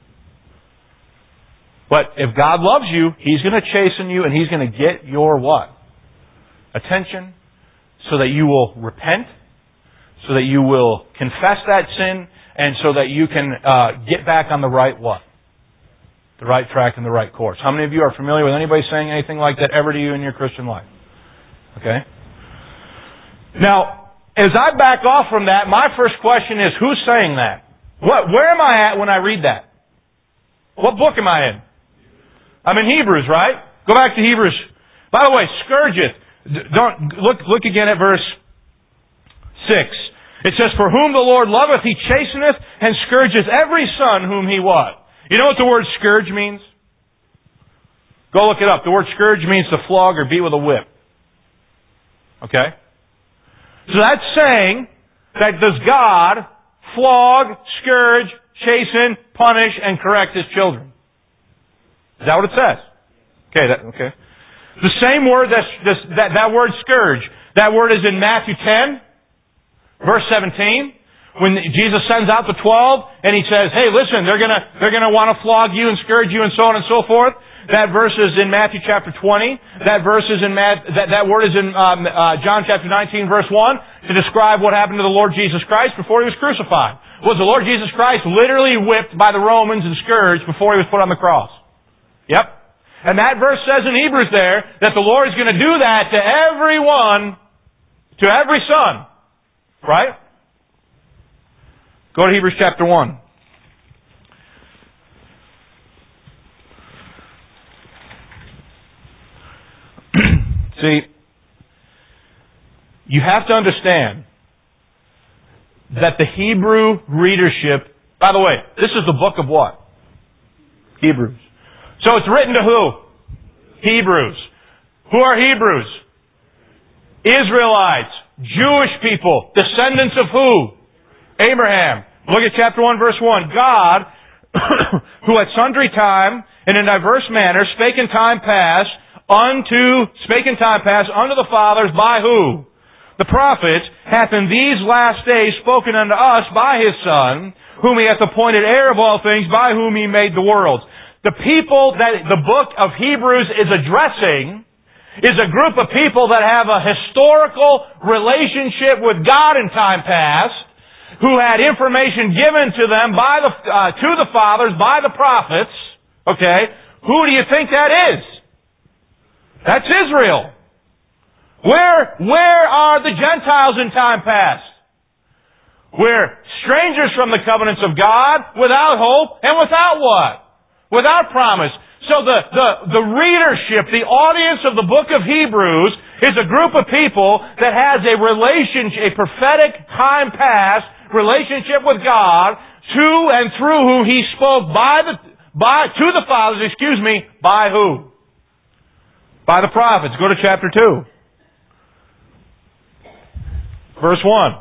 But if God loves you, He's going to chasten you and He's going to get your what? Attention, so that you will repent, so that you will confess that sin, and so that you can uh, get back on the right what? The right track and the right course. How many of you are familiar with anybody saying anything like that ever to you in your Christian life? Okay? Now, as I back off from that, my first question is, who's saying that? What? Where am I at when I read that? What book am I in? I'm in Hebrews, right? Go back to Hebrews. By the way, scourgeth. Don't look. Look again at verse six. It says, "For whom the Lord loveth, He chasteneth, and scourgeth every son whom He what?" You know what the word scourge means? Go look it up. The word scourge means to flog or beat with a whip. Okay? So that's saying that does God flog, scourge, chasten, punish, and correct His children? Is that what it says? Okay, that, okay. The same word, that's, this, that, that word scourge, that word is in Matthew ten, verse seventeen, when Jesus sends out the twelve and He says, hey, listen, they're gonna, they're gonna want to flog you and scourge you and so on and so forth. That verse is in Matthew chapter twenty. That verse is in Matt, that, that word is in um, uh, John chapter nineteen verse one to describe what happened to the Lord Jesus Christ before He was crucified. Was the Lord Jesus Christ literally whipped by the Romans and scourged before He was put on the cross? Yep. And that verse says in Hebrews there that the Lord is going to do that to everyone, to every son. Right? Go to Hebrews chapter one. See, you have to understand that the Hebrew readership, by the way, this is the book of what? Hebrews. So it's written to who? Hebrews. Who are Hebrews? Israelites. Jewish people. Descendants of who? Abraham. Look at chapter one verse one. God, who at sundry time and in diverse manners spake in time past unto, spake in time past unto the fathers by who? The prophets, hath in these last days spoken unto us by His Son, whom He hath appointed heir of all things, by whom He made the worlds. The people that the book of Hebrews is addressing is a group of people that have a historical relationship with God in time past, who had information given to them by the uh, to the fathers by the prophets. Okay, who do you think that is? That's Israel. Where where are the Gentiles in time past? We're strangers from the covenants of God, without hope, and without what? Without promise. So the, the, the readership, the audience of the book of Hebrews is a group of people that has a relationship, a prophetic time past relationship with God, to and through whom He spoke by the, by, to the fathers, excuse me, by who? By the prophets. Go to chapter two. Verse one.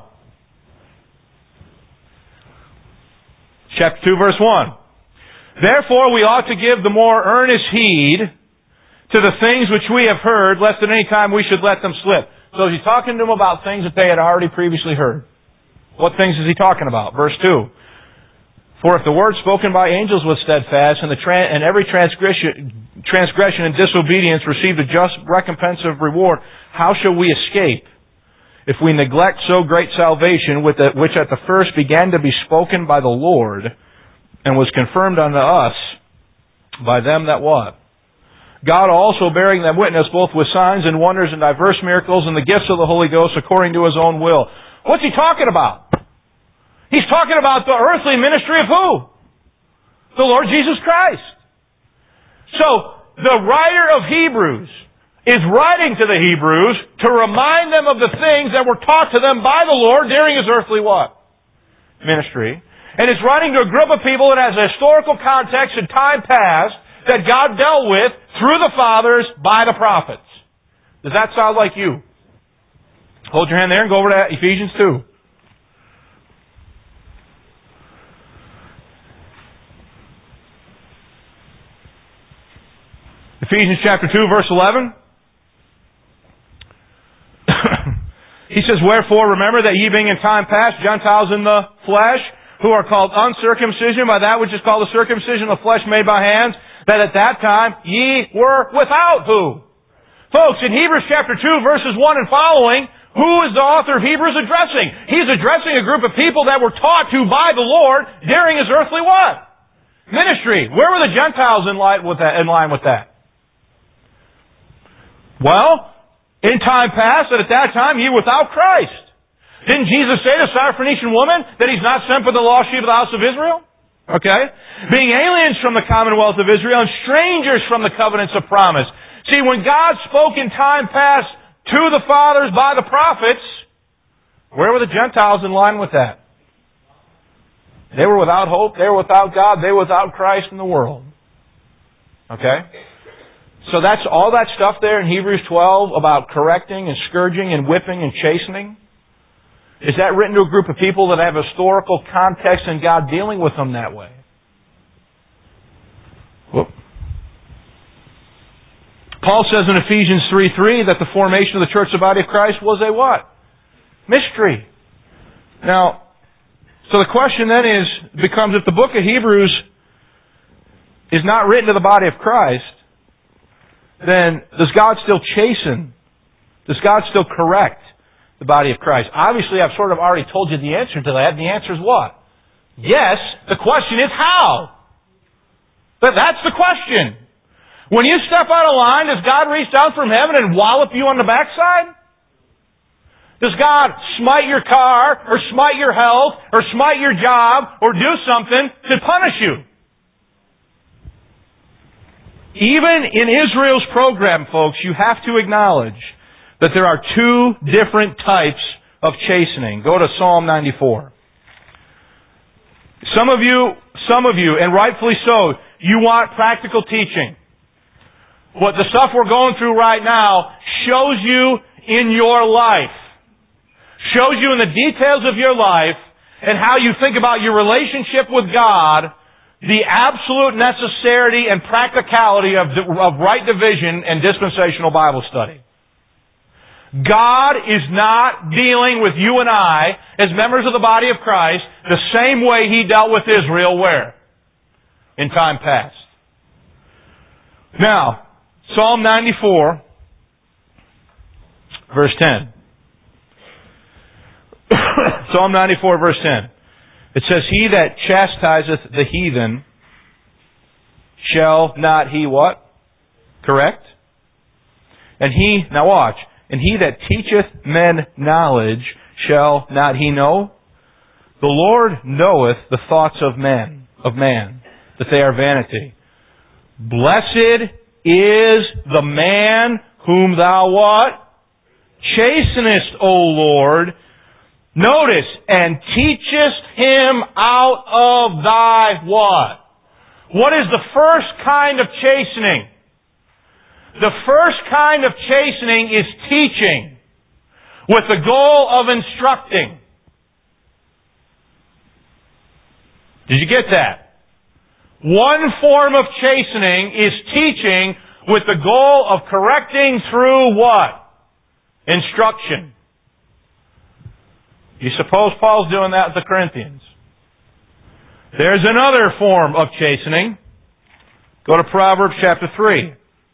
Chapter two, verse one. Therefore we ought to give the more earnest heed to the things which we have heard, lest at any time we should let them slip. So he's talking to them about things that they had already previously heard. What things is he talking about? Verse two. For if the word spoken by angels was steadfast, and, the tra- and every transgression, transgression and disobedience received a just recompense of reward, how shall we escape if we neglect so great salvation, with the, which at the first began to be spoken by the Lord, and was confirmed unto us by them that what? God also bearing them witness both with signs and wonders and diverse miracles and the gifts of the Holy Ghost according to His own will. What's he talking about? He's talking about the earthly ministry of who? The Lord Jesus Christ. So, the writer of Hebrews is writing to the Hebrews to remind them of the things that were taught to them by the Lord during His earthly what? Ministry. And it's writing to a group of people that has a historical context in time past that God dealt with through the fathers by the prophets. Does that sound like you? Hold your hand there and go over to Ephesians two. Ephesians chapter two, verse eleven. He says, wherefore remember that ye being in time past Gentiles in the flesh, who are called uncircumcision by that which is called the circumcision of flesh made by hands, that at that time ye were without who? Folks, in Hebrews chapter two, verses one and following, who is the author of Hebrews addressing? He's addressing a group of people that were taught to by the Lord during His earthly what? Ministry. Where were the Gentiles in line with that? In line with that? Well, in time past, that at that time ye were without Christ. Didn't Jesus say to the Syrophoenician woman that He's not sent for the lost sheep of the house of Israel? Okay? Being aliens from the commonwealth of Israel and strangers from the covenants of promise. See, when God spoke in time past to the fathers by the prophets, where were the Gentiles in line with that? They were without hope, they were without God, they were without Christ in the world. Okay? So that's all that stuff there in Hebrews twelve about correcting and scourging and whipping and chastening. Is that written to a group of people that have historical context and God dealing with them that way? Whoop. Paul says in Ephesians three three that the formation of the church, the body of Christ, was a what? Mystery. Now, So the question then is, becomes, if the book of Hebrews is not written to the body of Christ, then does God still chasten? Does God still correct the body of Christ? Obviously, I've sort of already told you the answer to that, and the answer is what? Yes. The question is how? But that's the question. When you step out of line, does God reach down from heaven and wallop you on the backside? Does God smite your car, or smite your health, or smite your job, or do something to punish you? Even in Israel's program, folks, you have to acknowledge that there are two different types of chastening. Go to Psalm ninety-four. Some of you, some of you, and rightfully so, you want practical teaching. What the stuff we're going through right now shows you in your life. Shows you in the details of your life and how you think about your relationship with God, the absolute necessity and practicality of, of right division and dispensational Bible study. God is not dealing with you and I, as members of the body of Christ, the same way He dealt with Israel where? In time past. Now, Psalm ninety-four, verse ten. Psalm ninety-four, verse ten. It says, He that chastiseth the heathen, shall not He what? Correct? And He, now watch, and He that teacheth men knowledge, shall not He know? The Lord knoweth the thoughts of men, of man, that they are vanity. Blessed is the man whom thou what? Chastenest, O Lord. Notice, and teachest him out of thy what? What is the first kind of chastening? The first kind of chastening is teaching, with the goal of instructing. Did you get that? One form of chastening is teaching with the goal of correcting through what? Instruction. You suppose Paul's doing that with the Corinthians? There's another form of chastening. Go to Proverbs chapter three.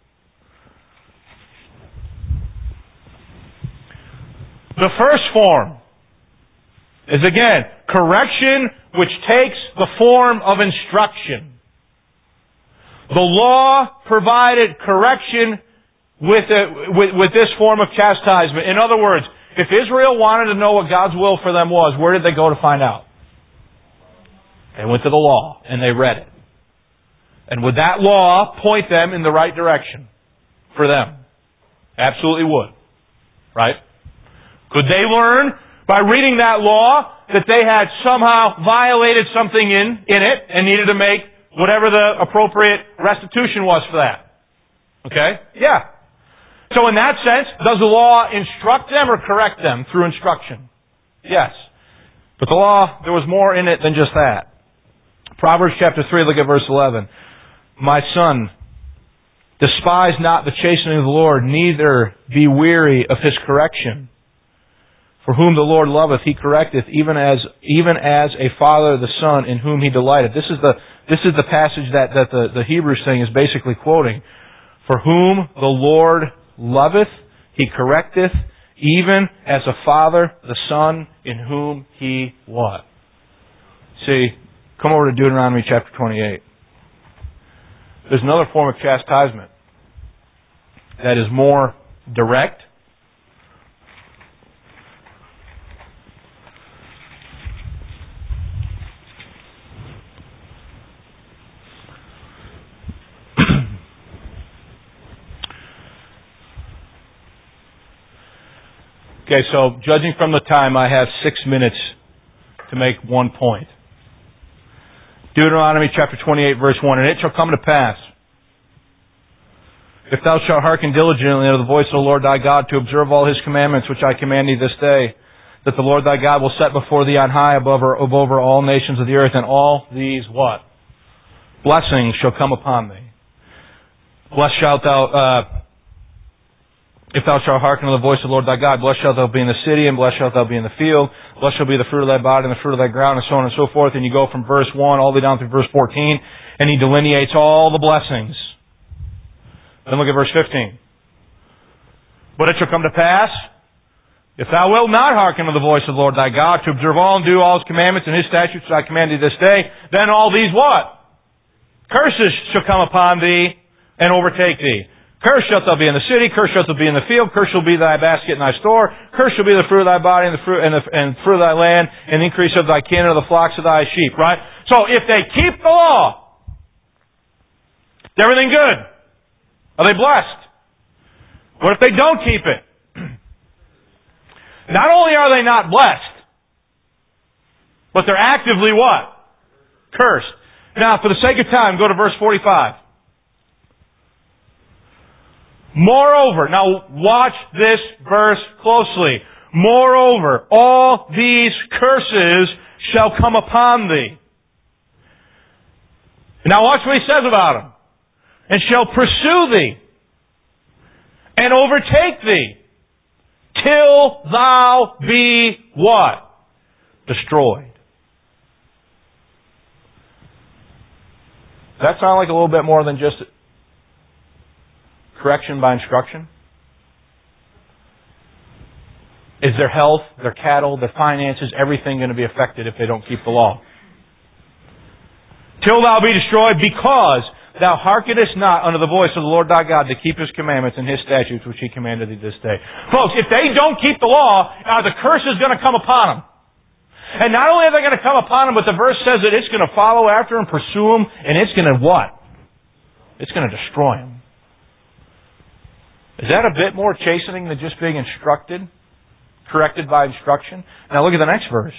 The first form is again correction which takes the form of instruction. The law provided correction with, a, with, with this form of chastisement. In other words, if Israel wanted to know what God's will for them was, where did they go to find out? They went to the law and they read it. And would that law point them in the right direction for them? Absolutely would. Right? Could they learn by reading that law that they had somehow violated something in, in it and needed to make whatever the appropriate restitution was for that? Okay? Yeah. So in that sense, does the law instruct them or correct them through instruction? Yes. But the law, there was more in it than just that. Proverbs chapter three, look at verse eleven. My son, despise not the chastening of the Lord, neither be weary of His correction. For whom the Lord loveth, He correcteth, even as even as a father the son in whom He delighteth. This is the this is the passage that, that the, the Hebrews thing is basically quoting. For whom the Lord loveth, He correcteth, even as a father the son in whom He what? See, come over to Deuteronomy chapter twenty-eight. There's another form of chastisement that is more direct. Okay, so judging from the time, I have six minutes to make one point. Deuteronomy chapter twenty-eight, verse one. And it shall come to pass, if thou shalt hearken diligently unto the voice of the Lord thy God, to observe all His commandments which I command thee this day, that the Lord thy God will set before thee on high above or above all nations of the earth, and all these what? Blessings shall come upon thee. Blessed shalt thou, uh, If thou shalt hearken to the voice of the Lord thy God, blessed shalt thou be in the city, and blessed shalt thou be in the field. Blessed shall be the fruit of thy body, and the fruit of thy ground, and so on and so forth. And you go from verse one all the way down through verse fourteen, and he delineates all the blessings. Then look at verse fifteen. But it shall come to pass, if thou wilt not hearken to the voice of the Lord thy God, to observe all and do all His commandments and His statutes which I command thee this day, then all these what? Curses shall come upon thee and overtake thee. Cursed shalt thou be in the city, cursed shalt thou be in the field, cursed shall be thy basket and thy store, cursed shall be the fruit of thy body and the fruit and the and fruit of thy land, and the increase of thy kin and of the flocks of thy sheep. Right? So if they keep the law, is everything good? Are they blessed? What if they don't keep it? Not only are they not blessed, but they're actively what? Cursed. Now, for the sake of time, go to verse forty-five. Moreover, now watch this verse closely. Moreover, all these curses shall come upon thee. Now watch what he says about them. And shall pursue thee, and overtake thee, till thou be what? Destroyed. Does that sound like a little bit more than just correction by instruction? Is their health, their cattle, their finances, everything going to be affected if they don't keep the law? Till thou be destroyed, because thou hearkenest not unto the voice of the Lord thy God to keep His commandments and His statutes which He commanded thee this day. Folks, if they don't keep the law, uh, the curse is going to come upon them. And not only are they going to come upon them, but the verse says that it's going to follow after and pursue them, and it's going to what? It's going to destroy them. Is that a bit more chastening than just being instructed, corrected by instruction? Now look at the next verse.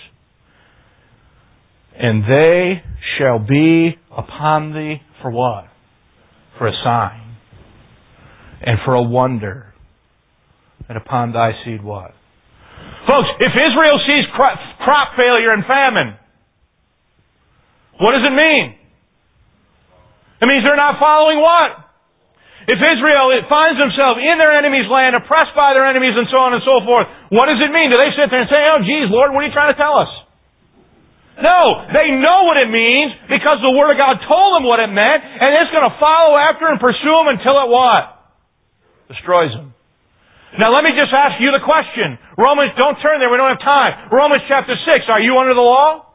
And they shall be upon thee for what? For a sign. And for a wonder. And upon thy seed what? Folks, if Israel sees crop failure and famine, what does it mean? It means they're not following what? If Israel it finds themselves in their enemy's land, oppressed by their enemies, and so on and so forth, what does it mean? Do they sit there and say, oh, geez, Lord, what are you trying to tell us? No, they know what it means because the Word of God told them what it meant, and it's going to follow after and pursue them until it what? Destroys them. Now let me just ask you the question. Romans, don't turn there, we don't have time. Romans chapter six, are you under the law?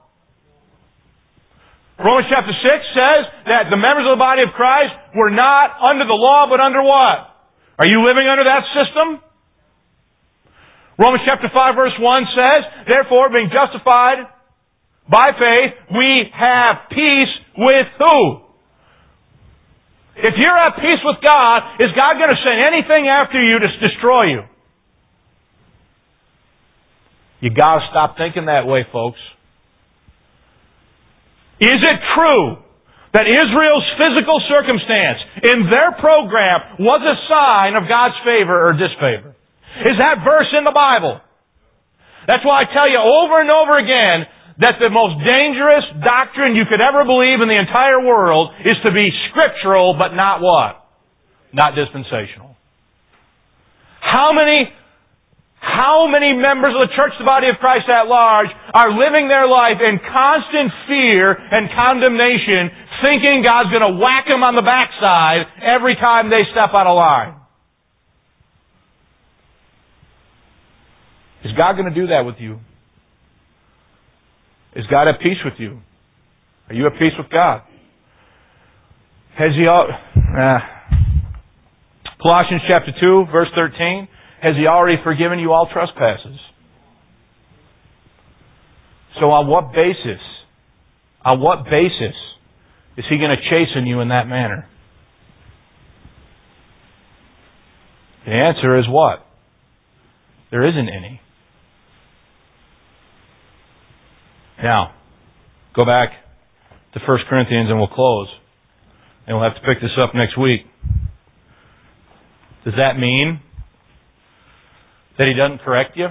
Romans chapter six says that the members of the body of Christ were not under the law, but under what? Are you living under that system? Romans chapter five verse one says, therefore, being justified by faith, we have peace with who? If you're at peace with God, is God going to send anything after you to destroy you? You got to stop thinking that way, folks. Is it true that Israel's physical circumstance in their program was a sign of God's favor or disfavor? Is that verse in the Bible? That's why I tell you over and over again that the most dangerous doctrine you could ever believe in the entire world is to be scriptural, but not what? Not dispensational. How many How many members of the church, the body of Christ at large, are living their life in constant fear and condemnation, thinking God's going to whack them on the backside every time they step out of line? Is God going to do that with you? Is God at peace with you? Are you at peace with God? Has He... Uh, Colossians chapter two, verse thirteen... Has He already forgiven you all trespasses? So on what basis, on what basis is He going to chasten you in that manner? The answer is what? There isn't any. Now, go back to First Corinthians and we'll close. And we'll have to pick this up next week. Does that mean that He doesn't correct you?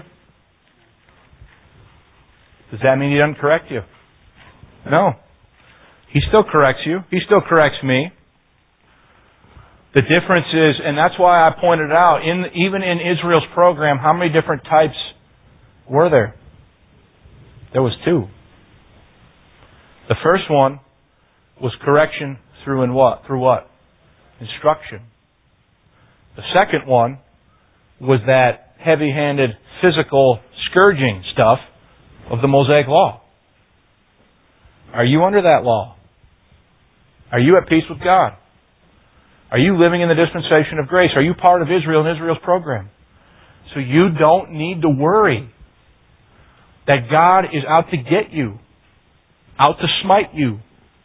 Does that mean He doesn't correct you? No. He still corrects you. He still corrects me. The difference is, and that's why I pointed out, in even in Israel's program, how many different types were there? There was two. The first one was correction through in what? Through what? Instruction. The second one was that heavy-handed physical scourging stuff of the Mosaic Law. Are you under that law? Are you at peace with God? Are you living in the dispensation of grace? Are you part of Israel and Israel's program? So you don't need to worry that God is out to get you, out to smite you.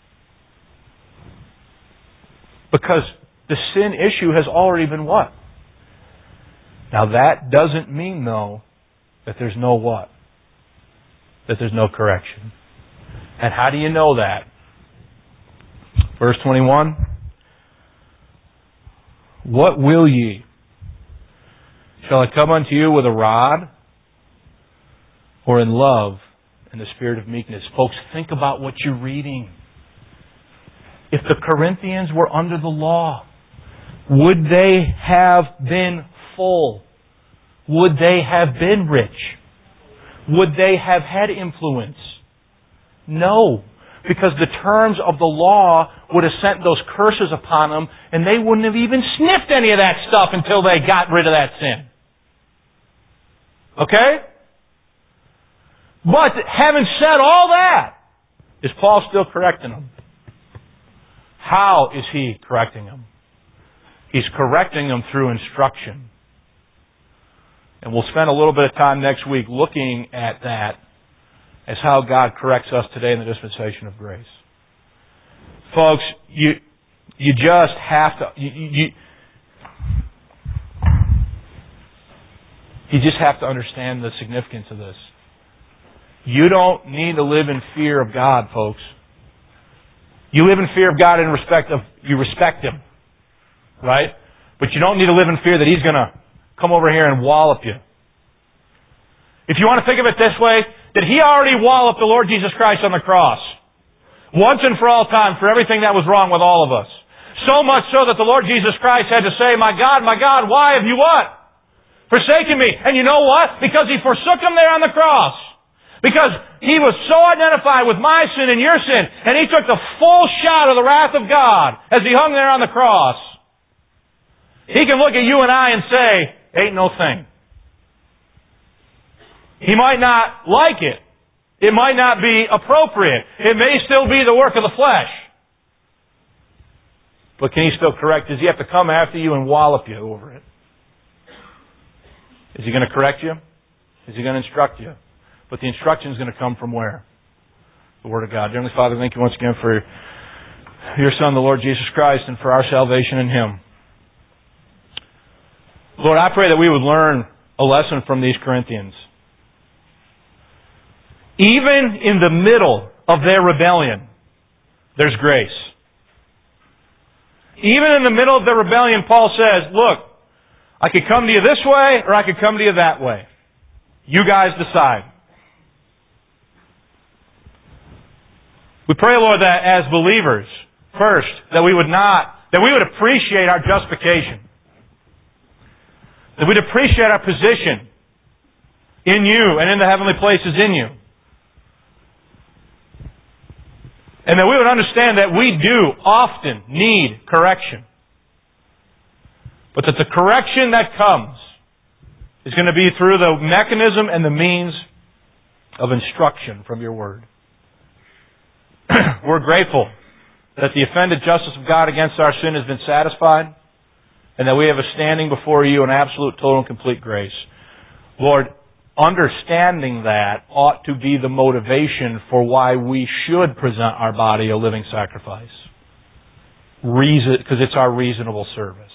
Because the sin issue has already been what? Now that doesn't mean, though, that there's no what? That there's no correction. And how do you know that? Verse twenty-one. What will ye? Shall I come unto you with a rod, or in love and the spirit of meekness? Folks, think about what you're reading. If the Corinthians were under the law, would they have been full? Would they have been rich? Would they have had influence? No. Because the terms of the law would have sent those curses upon them, and they wouldn't have even sniffed any of that stuff until they got rid of that sin. Okay? But having said all that, is Paul still correcting them? How is he correcting them? He's correcting them through instruction. And we'll spend a little bit of time next week looking at that as how God corrects us today in the dispensation of grace. Folks, you you just have to you, you, you just have to understand the significance of this. You don't need to live in fear of God, folks. You live in fear of God in respect of you respect Him, right? But you don't need to live in fear that He's going to come over here and wallop you. If you want to think of it this way, that He already walloped the Lord Jesus Christ on the cross. Once and for all time for everything that was wrong with all of us. So much so that the Lord Jesus Christ had to say, my God, my God, why have you what? Forsaken me. And you know what? Because He forsook Him there on the cross. Because He was so identified with my sin and your sin, and He took the full shot of the wrath of God as He hung there on the cross. He can look at you and I and say, ain't no thing. He might not like it. It might not be appropriate. It may still be the work of the flesh. But can He still correct? Does He have to come after you and wallop you over it? Is He going to correct you? Is He going to instruct you? But the instruction is going to come from where? The Word of God. Dear Heavenly Father, thank You once again for Your Son, the Lord Jesus Christ, and for our salvation in Him. Lord, I pray that we would learn a lesson from these Corinthians. Even in the middle of their rebellion, there's grace. Even in the middle of their rebellion, Paul says, look, I could come to you this way or I could come to you that way. You guys decide. We pray, Lord, that as believers, first, that we would not, that we would appreciate our justification. That we'd appreciate our position in You and in the heavenly places in You. And that we would understand that we do often need correction. But that the correction that comes is going to be through the mechanism and the means of instruction from Your Word. We're grateful that the offended justice of God against our sin has been satisfied and that we have a standing before You in absolute, total, and complete grace. Lord, understanding that ought to be the motivation for why we should present our body a living sacrifice. Reason, because it's our reasonable service.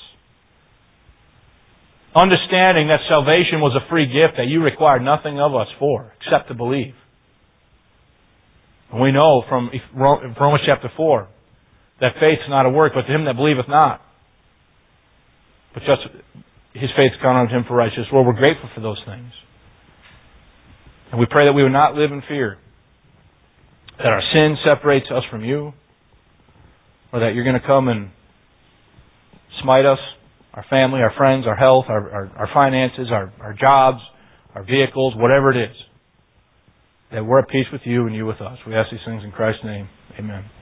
Understanding that salvation was a free gift that You required nothing of us for, except to believe. And we know from Romans chapter four that faith's not a work, but to him that believeth not. But just his faith counted unto him for righteousness. Lord, we're grateful for those things. And we pray that we would not live in fear that our sin separates us from You, or that You're going to come and smite us, our family, our friends, our health, our, our, our finances, our, our jobs, our vehicles, whatever it is, that we're at peace with you and you with us. We ask these things in Christ's name. Amen.